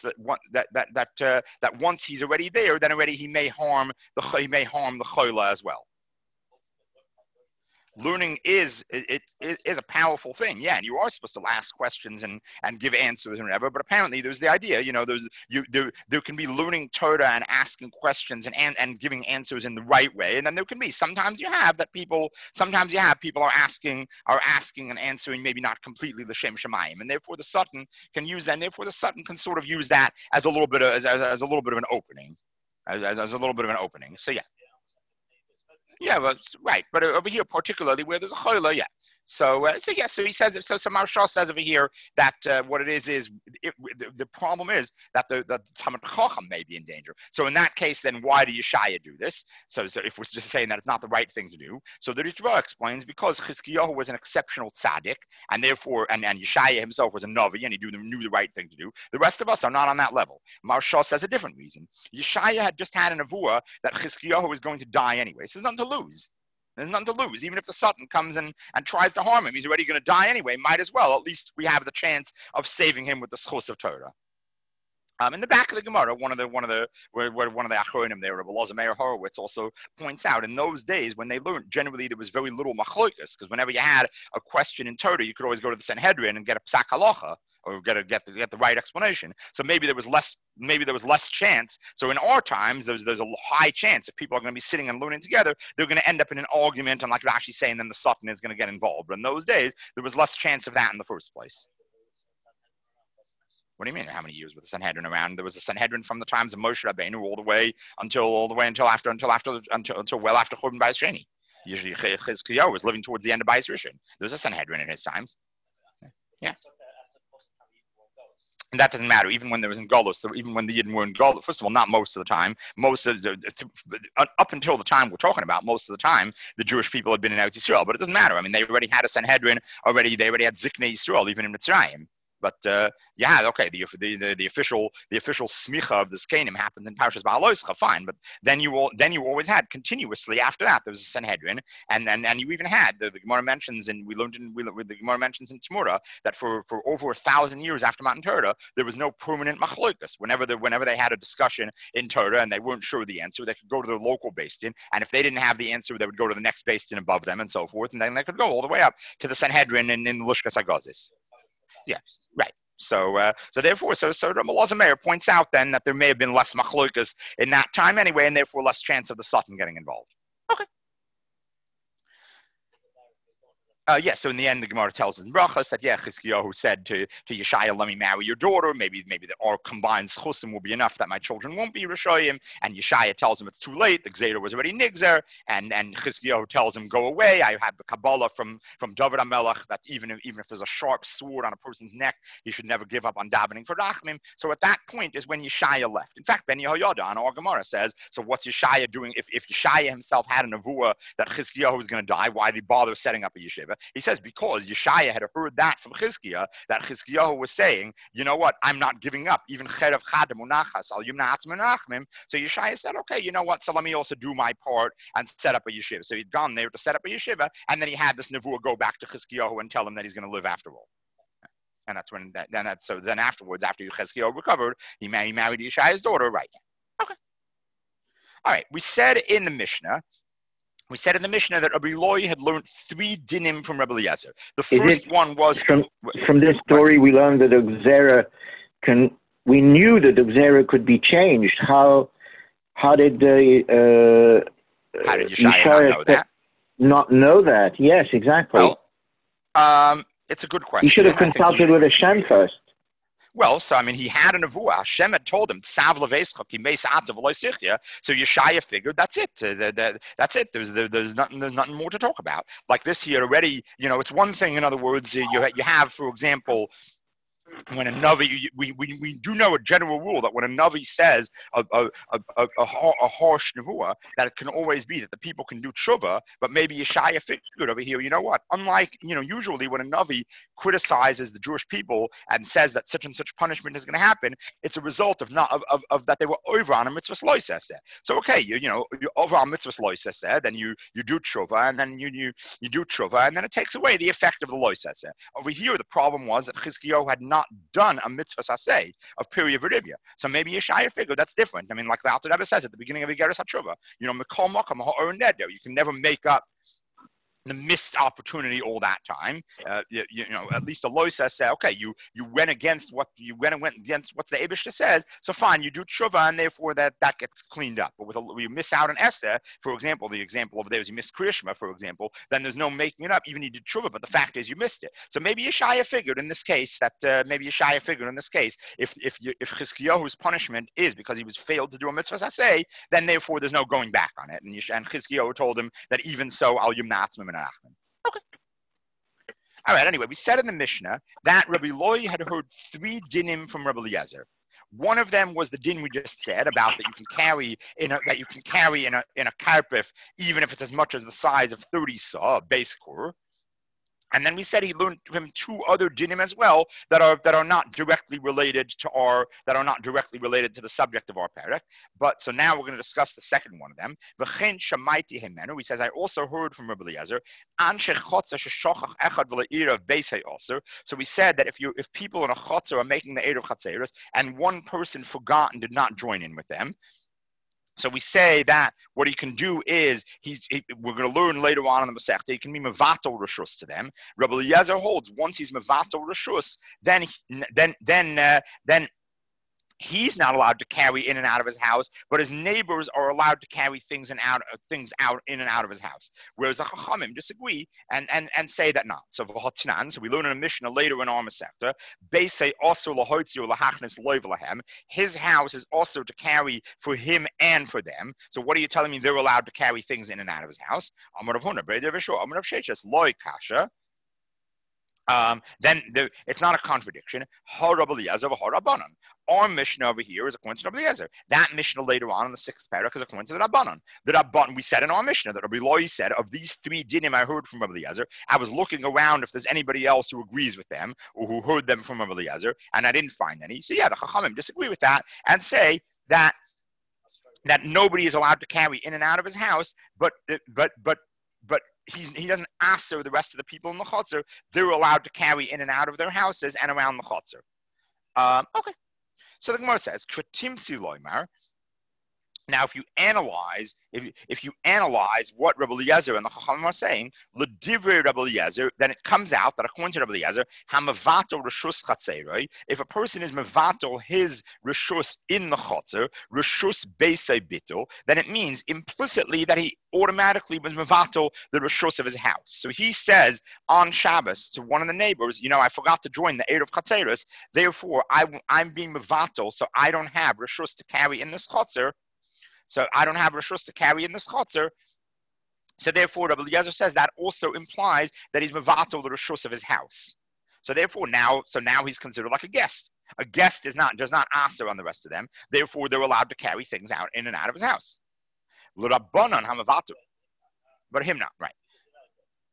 he's already there, then already he may harm the choila as well. Learning is a powerful thing, yeah, and you are supposed to ask questions and give answers and whatever. But apparently, there's the idea, there can be learning Torah and asking questions and giving answers in the right way, and then there can be sometimes you have people are asking and answering maybe not completely l'shem shamayim, and therefore the Satan can use that, and therefore the Satan can sort of use that as a little bit of an opening, as a little bit of an opening. So yeah. Yeah, well, right. But over here, particularly where there's a choila, yeah. So he says, so Maharsha says over here that what it is the problem is that the Talmid Chacham may be in danger. So in that case, then why do Yeshaya do this? So if we're just saying that it's not the right thing to do, so the Ritva explains because Chizkiyahu was an exceptional tzaddik, and therefore, and Yeshaya himself was a Navi, and he knew the right thing to do. The rest of us are not on that level. Maharsha says a different reason. Yeshaya had just had an avua that Chizkiyahu was going to die anyway, so there's nothing to lose. There's nothing to lose. Even if the Satan comes and tries to harm him, he's already going to die anyway. Might as well. At least we have the chance of saving him with the schus of Torah. In the back of the Gemara, one of the Achronim there, Rabbi Elazar Meir Horowitz, also points out in those days when they learned, generally there was very little machlokas, because whenever you had a question in Torah, you could always go to the Sanhedrin and get a psak halacha, or get the right explanation. So maybe there was less chance. So in our times, there's a high chance if people are going to be sitting and learning together, they're going to end up in an argument, and like Rashi saying, then the Satan is going to get involved. But in those days, there was less chance of that in the first place. What do you mean? How many years was the Sanhedrin around? There was a Sanhedrin from the times of Moshe Rabbeinu all the way until well after Churban Bayis Sheni. Usually Chizkiyahu was living towards the end of Bayis Rishon. There was a Sanhedrin in his times. Yeah. And that doesn't matter, even when there was in Golus, even when the Yidden were in Golus. First of all, not most of the time. Up until the time we're talking about, most of the time, the Jewish people had been in Eretz Yisrael. But it doesn't matter. I mean, they already had a Sanhedrin already. They already had Ziknei Yisrael, even in Mitzrayim. But okay, the official smicha of the Zkanim happens in Parshas Ba'aloscha, fine. But then you always had continuously after that there was a Sanhedrin, and you even had the Gemara mentions, and the Gemara mentions in Tzmura that for over 1,000 years after Matan Torah there was no permanent machlokas. Whenever they had a discussion in Torah and they weren't sure of the answer, they could go to their local Beis Din, and if they didn't have the answer, they would go to the next Beis Din above them and so forth, and then they could go all the way up to the Sanhedrin in Lushkas Agazis. Yes, right. So therefore, Rabbi Elazar Meir points out then that there may have been less machlokas in that time anyway, and therefore less chance of the Satan getting involved. Okay. So in the end, the Gemara tells us in Brachas that Chizkiyahu said to Yeshaya, "Let me marry your daughter. Maybe our combined schusim will be enough that my children won't be Rishayim." And Yeshaya tells him it's too late. The Gzeira was already Nigzer, and Chizkiyahu tells him, "Go away. I have the Kabbalah from David HaMelech that even if there's a sharp sword on a person's neck, he should never give up on davening for Rachmim." So at that point is when Yeshaya left. In fact, Ben Yehoyada on our Gemara says, "So what's Yeshaya doing? If Yeshaya himself had an avua that Chizkiyahu was going to die, why did he bother setting up a yeshiva?" Shiva. He says because Yeshaya had heard that from Chizkiah, that Chizkiyahu was saying, you know what, I'm not giving up. Even Cherev Chadam Unachas Al Yumna Atzma Nachmim. So Yeshaya said, okay, you know what, so let me also do my part and set up a yeshiva. So he'd gone there to set up a yeshiva, and then he had this nevuah go back to Chizkiyahu and tell him that he's going to live after all. And that's when then afterwards, after Chizkiyahu recovered, he married Yeshaya's daughter, right? Okay. All right. We said in the Mishnah that Rabbi Eloi had learned 3 dinim from Rabbi Eliezer. The first one was from this story we learned that the Gzera we knew that the Gzera could be changed. How did Yeshaya not know that? Yes, exactly. Well, it's a good question. He should have consulted with Hashem first. Well, so I mean, he had a nevuah. Hashem had told him, "Tzav leveschok imei sa'atav v'lo sichya." So Yeshaya figured that's it. That's it. There's nothing more to talk about. Like this here already. You know, it's one thing. In other words, you have, for example, when a Navi, we do know a general rule that when a Navi says a harsh nevuah, that it can always be that the people can do tshuva, but maybe Yeshaya figured over here, you know what, unlike, usually when a Navi criticizes the Jewish people and says that such and such punishment is going to happen, it's a result of that they were over on a mitzvah loiseseh. So okay, you're over on mitzvah loiseseh, then you do tshuva, and then you do tshuva, and then it takes away the effect of the loiseseh. Over here, the problem was that Chizkiyahu had not done a mitzvah saseh of Piri Verivia. So maybe Yeshaya figured that's different. I mean, like the Alter Rebbe says at the beginning of Igeres HaTshuva, Mikol Makam Ha'or Neder. You can never make up the missed opportunity all that time. At least the Loisa said, okay, you went against what the Eibishter says, so fine, you do tshuva, and therefore that gets cleaned up. But you miss out on Eseh, for example, the example over there is you miss Kriyashma, for example, then there's no making it up, even you did tshuva, but the fact is you missed it. So maybe Yeshaya figured in this case if Chizkiyahu's punishment is because he was failed to do a mitzvah saseh, then therefore there's no going back on it. And Chizkiyahu told him that even so, al yumnatzmim. Okay. All right. Anyway, we said in the Mishnah that Rabbi Eloi had heard 3 dinim from Rabbi Eliezer. One of them was the din we just said about that you can carry in a karpif even if it's as much as the size of 30 saw, a base core. And then we said he learned from 2 other dinim as well that are not directly related to the subject of our parak. But so now we're going to discuss the second one of them. V'chein shamaiti himenu. He says, I also heard from Rabbi Eliezer. Anshe chotzer sheshachach echad v'le'irav beisei also. So we said that if people in a chotzer are making the eirav chatzeros and one person forgot and did not join in with them. So we say that what he can do is we're going to learn later on in the Masechta, he can be mevatel reshus to them. Rabbi Eliezer holds once he's mevatel reshus, then he's not allowed to carry in and out of his house, but his neighbors are allowed to carry things out in and out of his house. Whereas the Chachamim disagree and say that not. So we learn in a Mishnah later in our Masechta, Beisei also lahoitzi or lahachnis loiv lahem. His house is also to carry for him and for them. So what are you telling me? They're allowed to carry things in and out of his house. Amar Rav Huna, Breder V'Shur, Amar Rav Sheshes, Loi Kasha. Then it's not a contradiction. Ha Rabbi Eliezer v'ha Rabbanan. Our Mishnah over here is according to Rabbi Eliezer. That Mishnah later on in the 6th parak is according to the Rabbanan. The Rabbanan, we said in our Mishnah that Rabbi Eloi said, of these 3 dinim I heard from Rabbi Eliezer, I was looking around if there's anybody else who agrees with them or who heard them from Rabbi Eliezer, and I didn't find any. So yeah, the Chachamim disagree with that and say that nobody is allowed to carry in and out of his house, but he doesn't answer the rest of the people in the chotzer. They're allowed to carry in and out of their houses and around the chotzer. Okay. So the Gemara says, "Kratimsi loymar." Now, if you analyze what Rabbi Eliezer and the Chachamim are saying, l'divrei Rabbi Eliezer, then it comes out that according to Rabbi Eliezer, ha'mevatel reshus chatzeroi, if a person is mevatel his reshus in the chotzer, reshus beisei bitul, then it means implicitly that he automatically was mevatel the reshus of his house. So he says on Shabbos to one of the neighbors, I forgot to join the eirav chatzeros, therefore I'm being mevatel, so I don't have reshus to carry in this chotzer. So I don't have reshus to carry in this chotzer. So therefore, Rabbi Eliezer says that also implies that he's mevatel the reshus of his house. So therefore, now he's considered like a guest. A guest does not answer on the rest of them. Therefore, they're allowed to carry things out in and out of his house. L'Rabbanan ha'mevatel, but him not, right?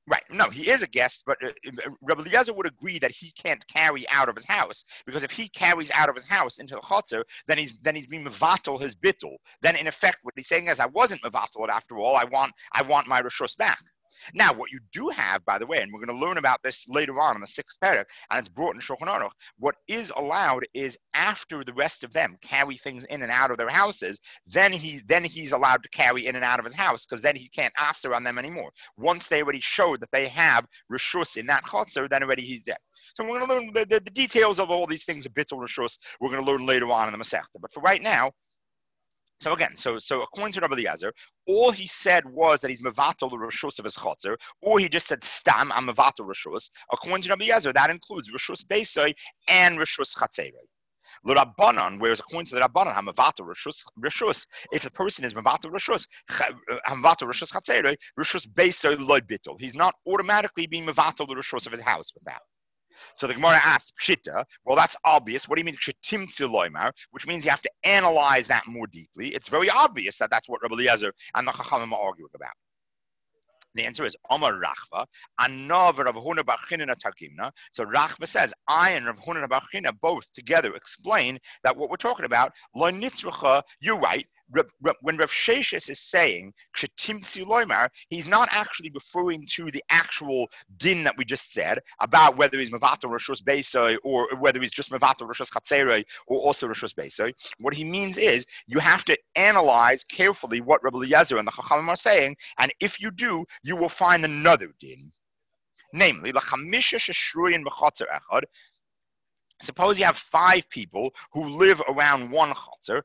Right. No, he is a guest, but Rabbi Eliezer would agree that he can't carry out of his house, because if he carries out of his house into the chotzer, then he's being mevatel his bittul. Then in effect, what he's saying is, I wasn't mevatel it after all. I want my reshus back. Now, what you do have, by the way, and we're going to learn about this later on in the 6th parak, and it's brought in Shulchan Aruch, what is allowed is after the rest of them carry things in and out of their houses, then he's allowed to carry in and out of his house, because then he can't aser on them anymore. Once they already showed that they have reshus in that chotzer, then already he's there. So we're going to learn the details of all these things, a bittul reshus, we're going to learn later on in the Masechta. But for right now, so again, so according to Rabbi Eliezer, all he said was that he's mevatel the reshus of his chotzer, or he just said stam, I'm mevatel reshus. According to Rabbi Eliezer, that includes reshus beisai and reshus chatzerei. L'Rabbanan, whereas according to the Rabbanan, I'm mevatel reshus. If the person is mevatel reshus, mevatel reshus chatzerei, reshus beisai loy bittul. He's not automatically being mevatel the reshus of his house with that. So the Gemara asks, Pshita, well, that's obvious. What do you mean, Kshetimtzi loymar? Which means you have to analyze that more deeply. It's very obvious that that's what Rabbi Eliezer and the Chachamim are arguing about. The answer is Amar Rachva, Anav Rav Huna bar Chinna Targimna. So Rachva says, I and Rav Huna bar Chinna both together explain that what we're talking about, Lo Nitzrucha, you're right. When Rav Sheshes is saying Kshetimtzi loymar, he's not actually referring to the actual din that we just said about whether he's mevatel reshus beisai or whether he's just mevatel reshus chatzerei or also reshus beisai. What he means is you have to analyze carefully what Rabbi Eliezer and the Chachamim are saying, and if you do, you will find another din, namely lachamisha sheshruyin b'chotzer echad. Suppose you have 5 people who live around one chotzer.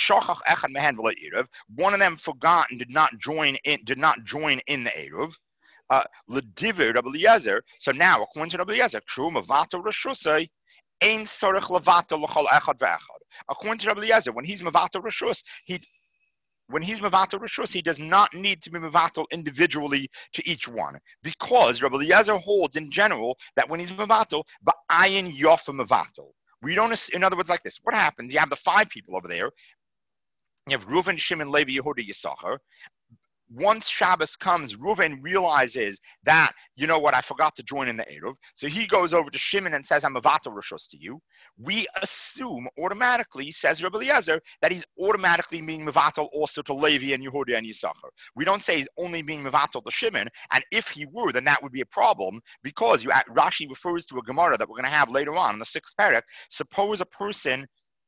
One of them forgot and did not join in the eruv. L'divrei Rabbi Eliezer. So now, according to Rabbi Eliezer, according to Rabbi Eliezer, when he's mevatel reshus, he does not need to be mevatel individually to each one, because Rabbi Eliezer holds in general that when he's mevatel, ba'ayin yofa mevatel. We don't, in other words, like this. What happens? You have the 5 people over there. You have Reuven, Shimon, Levi, Yehuda, Yisachar. Once Shabbos comes, Reuven realizes that, you know what, I forgot to join in the Eruv. So he goes over to Shimon and says, I'm mevatel reshus to you. We assume automatically, says Rabbi Eliezer, that he's automatically being mevatel also to Levi and Yehuda and Yisachar. We don't say he's only being mevatel to Shimon, and if he were, then that would be a problem, because Rashi refers to a Gemara that we're going to have later on in the 6th parak. Suppose a person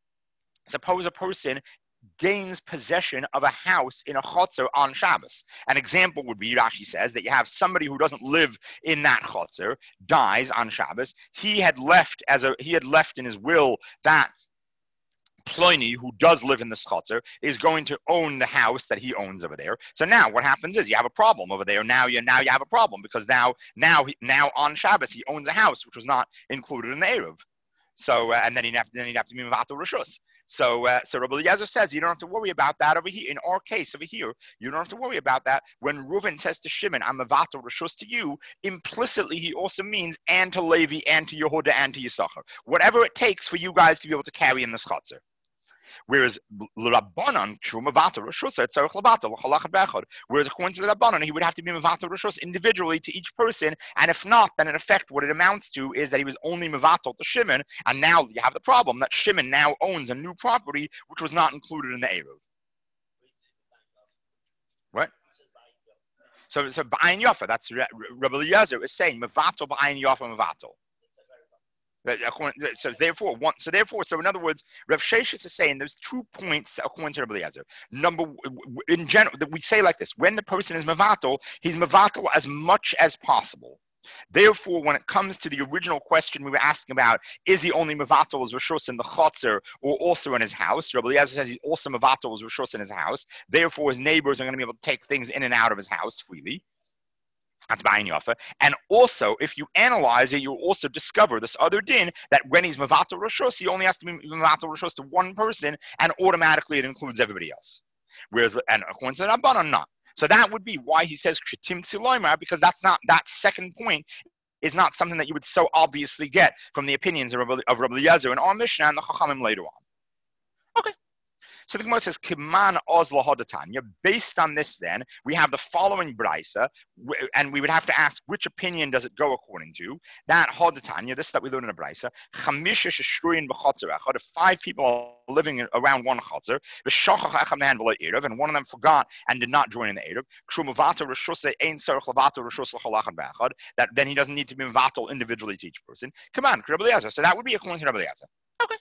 gains possession of a house in a chotzer on Shabbos. An example would be, Rashi says, that you have somebody who doesn't live in that chotzer, dies on Shabbos. He had left in his will that Pliny, who does live in the chotzer, is going to own the house that he owns over there. So now what happens is you have a problem over there. Now you have a problem, because now on Shabbos he owns a house which was not included in the Eruv. So and then he'd have to be mevatel reshus. So Rabbi Eliezer says you don't have to worry about that over here. In our case over here, you don't have to worry about that. When Reuven says to Shimon, I'm mevatel reshus to you, implicitly he also means and to Levi and to Yehuda and to Yisachar. Whatever it takes for you guys to be able to carry in this chotzer. Whereas Rabbanan, whereas according to the Rabbanan, he would have to be mevatel reshus individually to each person, and if not, then in effect what it amounts to is that he was only mevatel to Shimon, and now you have the problem that Shimon now owns a new property which was not included in the Eruv. What? So ba'ayin yafa, that's Rabbi Eliezer is saying mevatel ba'ayin yafa mevatel. So in other words, Rav Sheshes is saying there's 2 points according to Rabbi Eliezer. In general, we say like this: when the person is mevatel, he's mevatel as much as possible. Therefore, when it comes to the original question we were asking about, is he only mevatel as reshus in the chotzer or also in his house? Rabbi Eliezer says he's also mevatel as reshus in his house. Therefore, his neighbors are going to be able to take things in and out of his house freely. That's ba'ayin yafa. And also, if you analyze it, you'll also discover this other din that when he's mevatel reshus, he only has to be mevatel reshus to one person, and automatically it includes everybody else. Whereas, and according to the Rabbanan, not. So that would be why he says Kshetimtzi loymar, because that second point is not something that you would so obviously get from the opinions of Rabbi Eliezer and our Mishnah and the Chachamim later on. Okay. So the Gemara says, Kiman Ozla Hodatanya. Based on this, then, we have the following brisa, and we would have to ask which opinion does it go according to. That Hodatanya, this that we learn in a brisa, Chamisha Sheshruyin B'Chotzer Echad, if 5 people are living around one Chotzer, V'Shachach Echad Mehan V'Lo Erev, and one of them forgot and did not join in the Erev, Kshu Mavato Reshusei Ein Tzarech Lavato Reshus L'Chol Echad B'Echad, that then he doesn't need to be Mavato individually to each person. Come on, Rabbi Eliezer. So that would be according to Rabbi Eliezer. Okay.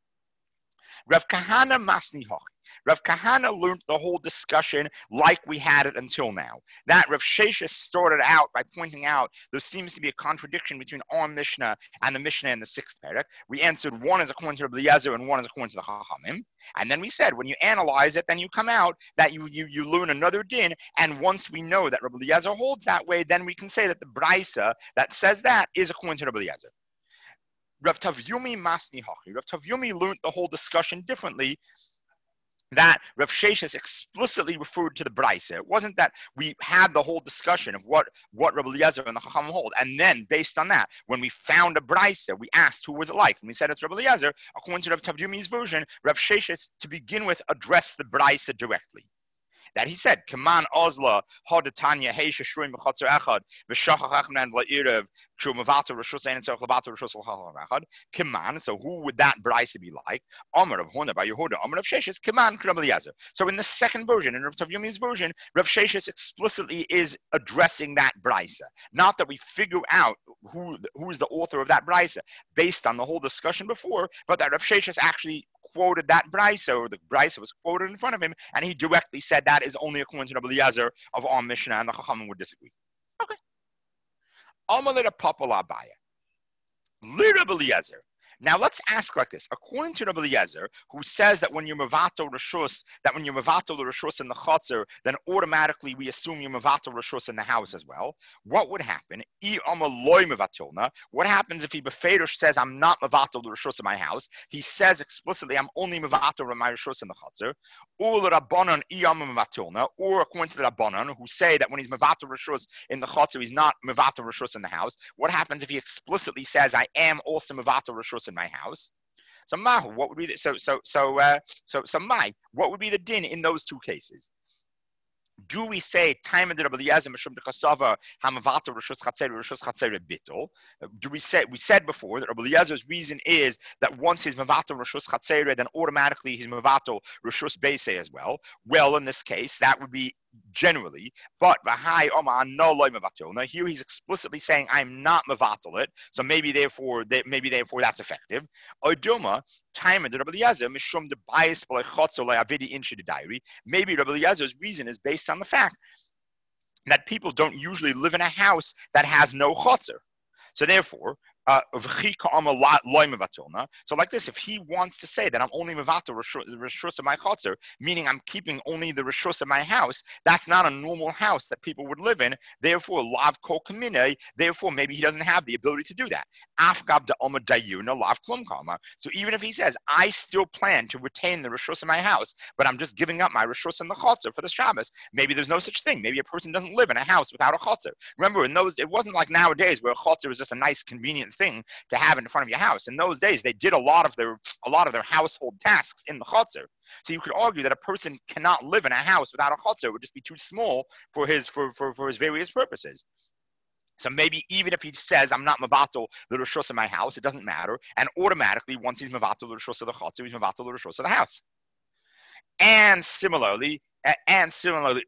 Rav Kahana Masni Hochi. Rav Kahana learned the whole discussion like we had it until now. That Rav Sheshes started out by pointing out there seems to be a contradiction between our Mishnah and the Mishnah in the 6th parak. We answered one is according to Rabbi Eliezer and one is according to the Chachamim. And then we said when you analyze it, then you come out that you learn another din. And once we know that Rabbi Eliezer holds that way, then we can say that the brisa that says that is according to Rabbi Eliezer. Rav Tavyumi Masni Hachi. Rav Tavyumi learned the whole discussion differently. That Rav Sheshes explicitly referred to the brisa. It wasn't that we had the whole discussion of what Rabbi Eliezer and the Chacham hold, and then based on that, when we found a brisa, we asked who was it like, and we said it's Rabbi Eliezer. According to Rav Tavyumi's version, Rav Sheshes to begin with addressed the brisa directly. That he said, Kaman Ozla, Hodatanya, Hey Sheshruim B'Chotzer Echad, V'Shachach Echad L'Erev, Kshu Mavato Reshus Ein Tzarech Lavato Reshus L'Chol Echad. Kaman. So who would that brisa be like? Amar of Huna by Yehuda, Amar of Sheshes, Kaman Rabbi Eliezer. So in the second version, in Rav Tavyumi's version, Rav Sheshes explicitly is addressing that brisa. Not that we figure out who is the author of that brisa based on the whole discussion before, but that Rav Sheshes actually quoted that brisa, or the brisa was quoted in front of him, and he directly said that is only according to Rabbi Eliezer of our Mishnah, and the Chachamim would disagree. Okay. Amalei Papa Abaya. Li Rabbi Eliezer. Now let's ask like this. According to Rabbi Eliezer, who says that when you're Mavato Reshus, that when you're Mavato Reshus in the Chotzer, then automatically we assume you're Mavato Reshus in the house as well. What would happen? What happens if he Befedosh says, I'm not Mavato Reshus in my house? He says explicitly, I'm only Mavato in my Reshus in the Chotzer. Or according to the Rabbanon, who say that when he's Mavato Reshus in the Chotzer, he's not Mavato Reshus in the house. What happens if he explicitly says, I am also Mavato Reshus in my house? So Mahu, what would be what would be the din in those two cases? Do we say time of the Rabbi Eliezer mishum dekasava hamavato reshus chatzer bittul? Do we said before that Rabbi Eliezer's reason is that once he's mavato reshus chatzer, then automatically he's mavato reshus beise as well. Well, in this case, that would be generally, but v'hai oma no loy mevatel. Now here he's explicitly saying I'm not mevatel it, so maybe therefore that's effective. Oduma time of the Rabbi Eliezer mishum de bias b'lechotzo le'avidi inshi de diary. Maybe Rabbi Eliezer's reason is based on the fact that people don't usually live in a house that has no chotzer. So therefore, so like this, if he wants to say that I'm only mevato reshus of my chotzer, meaning I'm keeping only the reshus of my house, that's not a normal house that people would live in. Therefore, lav kol kamine. Therefore, maybe he doesn't have the ability to do that. Afgab da omer dayuna lav klum kama. So even if he says I still plan to retain the reshus of my house, but I'm just giving up my reshus in the chotzer for the Shabbos, maybe there's no such thing. Maybe a person doesn't live in a house without a chotzer. Remember, in those, it wasn't like nowadays where a chotzer was just a nice, convenient thing to have in front of your house. In those days, they did a lot of their household tasks in the chotzer. So you could argue that a person cannot live in a house without a chotzer. It would just be too small for his various purposes. So maybe even if he says, I'm not mevatel the reshus of my house, it doesn't matter. And automatically, once he's mevatel the reshus of the chotzer, he's mevatel the reshus of the house. And similarly, according to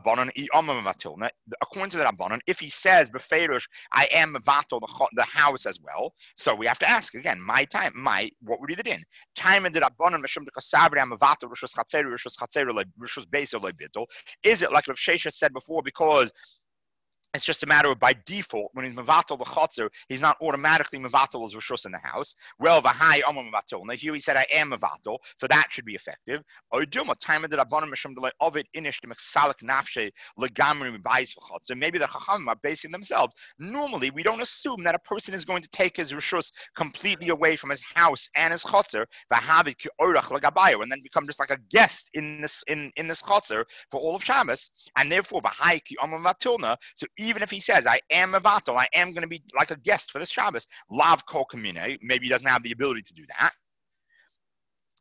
the Rabbanon, if he says befeirush, I am mevatel the house as well, so we have to ask again. What would be the din? Time in the Rabbanon mishum dekasavri am mevatel reshus beis or bittul. Is it like Rav Sheshes said before, because it's just a matter of by default, when he's mevatel the chotzer, he's not automatically mevatel as reshus in the house. Well, v'hai omer mevatel. Now here he said, I am mevatel, so that should be effective. Oiduma time of the Rabbanon mishum delay ovid inish to mechsalik nafshe legamri mibayis v'chotzer. Maybe the chachamim are basing themselves. Normally, we don't assume that a person is going to take his reshus completely away from his house and his chotzer, v'havi ki orach legabayo, and then become just like a guest in this chotzer for all of Shabbos, and therefore v'hai ki omer mevatel. So even if he says, I am mevatel, I am going to be like a guest for this Shabbos, lav kol kamine, maybe he doesn't have the ability to do that.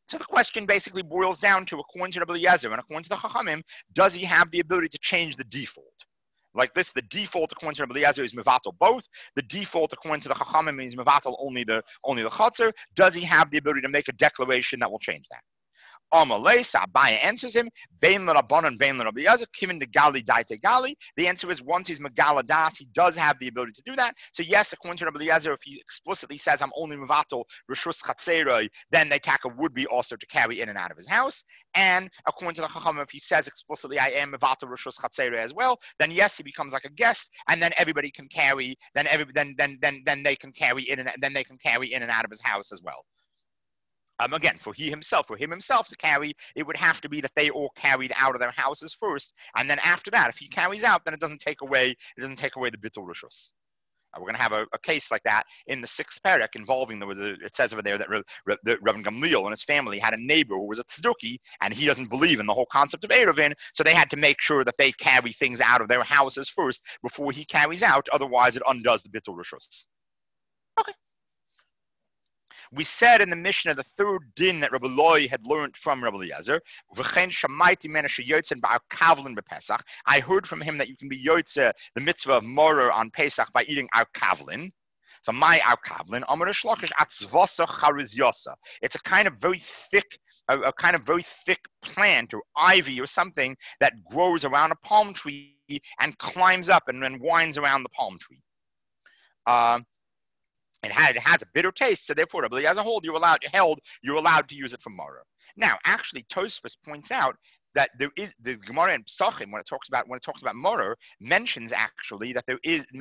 So the question basically boils down to, according to Rabbi Eliezer and according to the Chachamim, does he have the ability to change the default? Like this, the default according to Rabbi Eliezer is mevatel both. The default according to the Chachamim is mevatel only the chotzer. Does he have the ability to make a declaration that will change that? Amalei, so Abaye answers him, Bein l'Rabbanan, Bein l'Rabbi Eliezer, Kivin de Gali, Daite Gali. The answer is, once he's Megala Das, he does have the ability to do that. So yes, according to Rabbi Eliezer, if he explicitly says, I'm only Mevatel, Rishus Chatzeroi, then the Taka would be also to carry in and out of his house. And according to the Chacham, if he says explicitly, I am Mevatel Rishus Chatzeroi as well, then yes, he becomes like a guest, and then everybody can carry, then they can carry in and out of his house as well. Again, for him himself to carry, it would have to be that they all carried out of their houses first, and then after that, if he carries out, then it doesn't take away the Bittul Rishus. We're going to have a case like that in the 6th parak involving it says over there that Rabban Gamliel and his family had a neighbor who was a tzduki, and he doesn't believe in the whole concept of Eruvin, so they had to make sure that they carry things out of their houses first before he carries out, otherwise it undoes the Bittul Rishus. Okay. We said in the Mishnah, the third din that Rabbi Loi had learned from Rabbi Eliezer, I heard from him that you can be yotze the mitzvah of morer on Pesach by eating our kavlin. So my our kavlin, it's a kind of very thick plant or ivy or something that grows around a palm tree and climbs up and then winds around the palm tree. It has a bitter taste, so therefore, as a whole, you're allowed to use it for maror. Now, actually, Tosfos points out that there is the Gemara in Pesachim when it talks about maror mentions actually that there is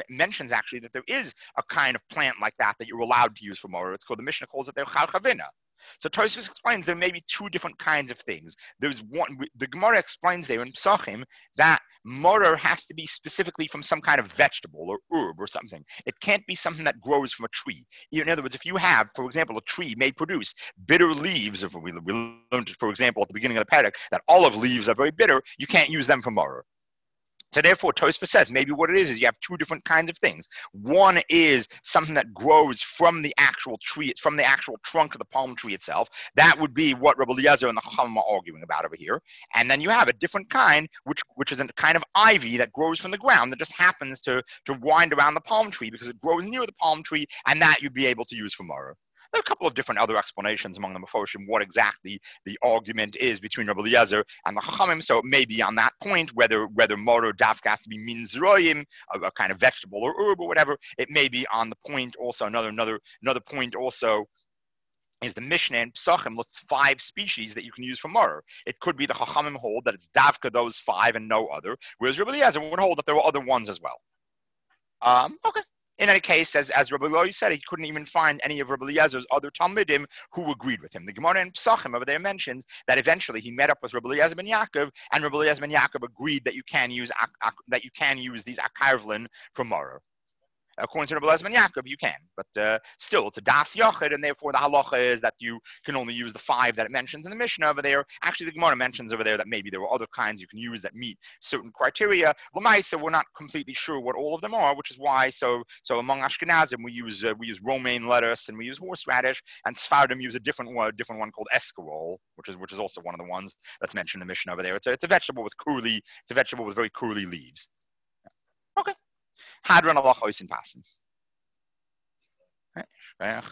a kind of plant like that you're allowed to use for maror. It's called, the Mishnah calls it the charchavina. So Tosfos explains there may be two different kinds of things. There's one, the Gemara explains there in Pesachim that maror has to be specifically from some kind of vegetable or herb or something. It can't be something that grows from a tree. In other words, if you have, for example, a tree may produce bitter leaves, if we learned, for example, at the beginning of the paddock, that olive leaves are very bitter, you can't use them for maror. So therefore, Tosfos says maybe what it is you have two different kinds of things. One is something that grows from the actual tree, from the actual trunk of the palm tree itself. That would be what Rabbi Eliezer and the Chachamim are arguing about over here. And then you have a different kind, which is a kind of ivy that grows from the ground that just happens to wind around the palm tree because it grows near the palm tree, and that you'd be able to use for maror. There are a couple of different other explanations among the Meforshim what exactly the argument is between Rabbi Eliezer and the Chachamim. So it may be on that point whether maror dafka has to be minzroyim, a kind of vegetable or herb or whatever. It may be on the point also another point also is the Mishnah in Pesachim lists 5 species that you can use for maror. It could be the Chachamim hold that it's davka those 5 and no other, whereas Rabbi Eliezer would hold that there were other ones as well. Okay. In any case, as Rabbi Loi said, he couldn't even find any of Rabbi Eliezer's other Talmidim who agreed with him. The Gemara in Pesachim over there mentions that eventually he met up with Rabbi Eliezer ben Yaakov, and Rabbi Eliezer ben Yaakov agreed that you can use these akarvlin for maror. According to Rabbi Eliezer ben Yaakov, you can, but still, it's a das yochid, and therefore the halacha is that you can only use the 5 that it mentions in the Mishnah over there. Actually, the Gemara mentions over there that maybe there were other kinds you can use that meet certain criteria. L'maisa, we're not completely sure what all of them are, which is why. So among Ashkenazim, we use romaine lettuce and we use horseradish, and Sfardim use a different one called escarole, which is also one of the ones that's mentioned in the Mishnah over there. It's a vegetable with very curly leaves. Okay. Hadran Allah Oisin Passen.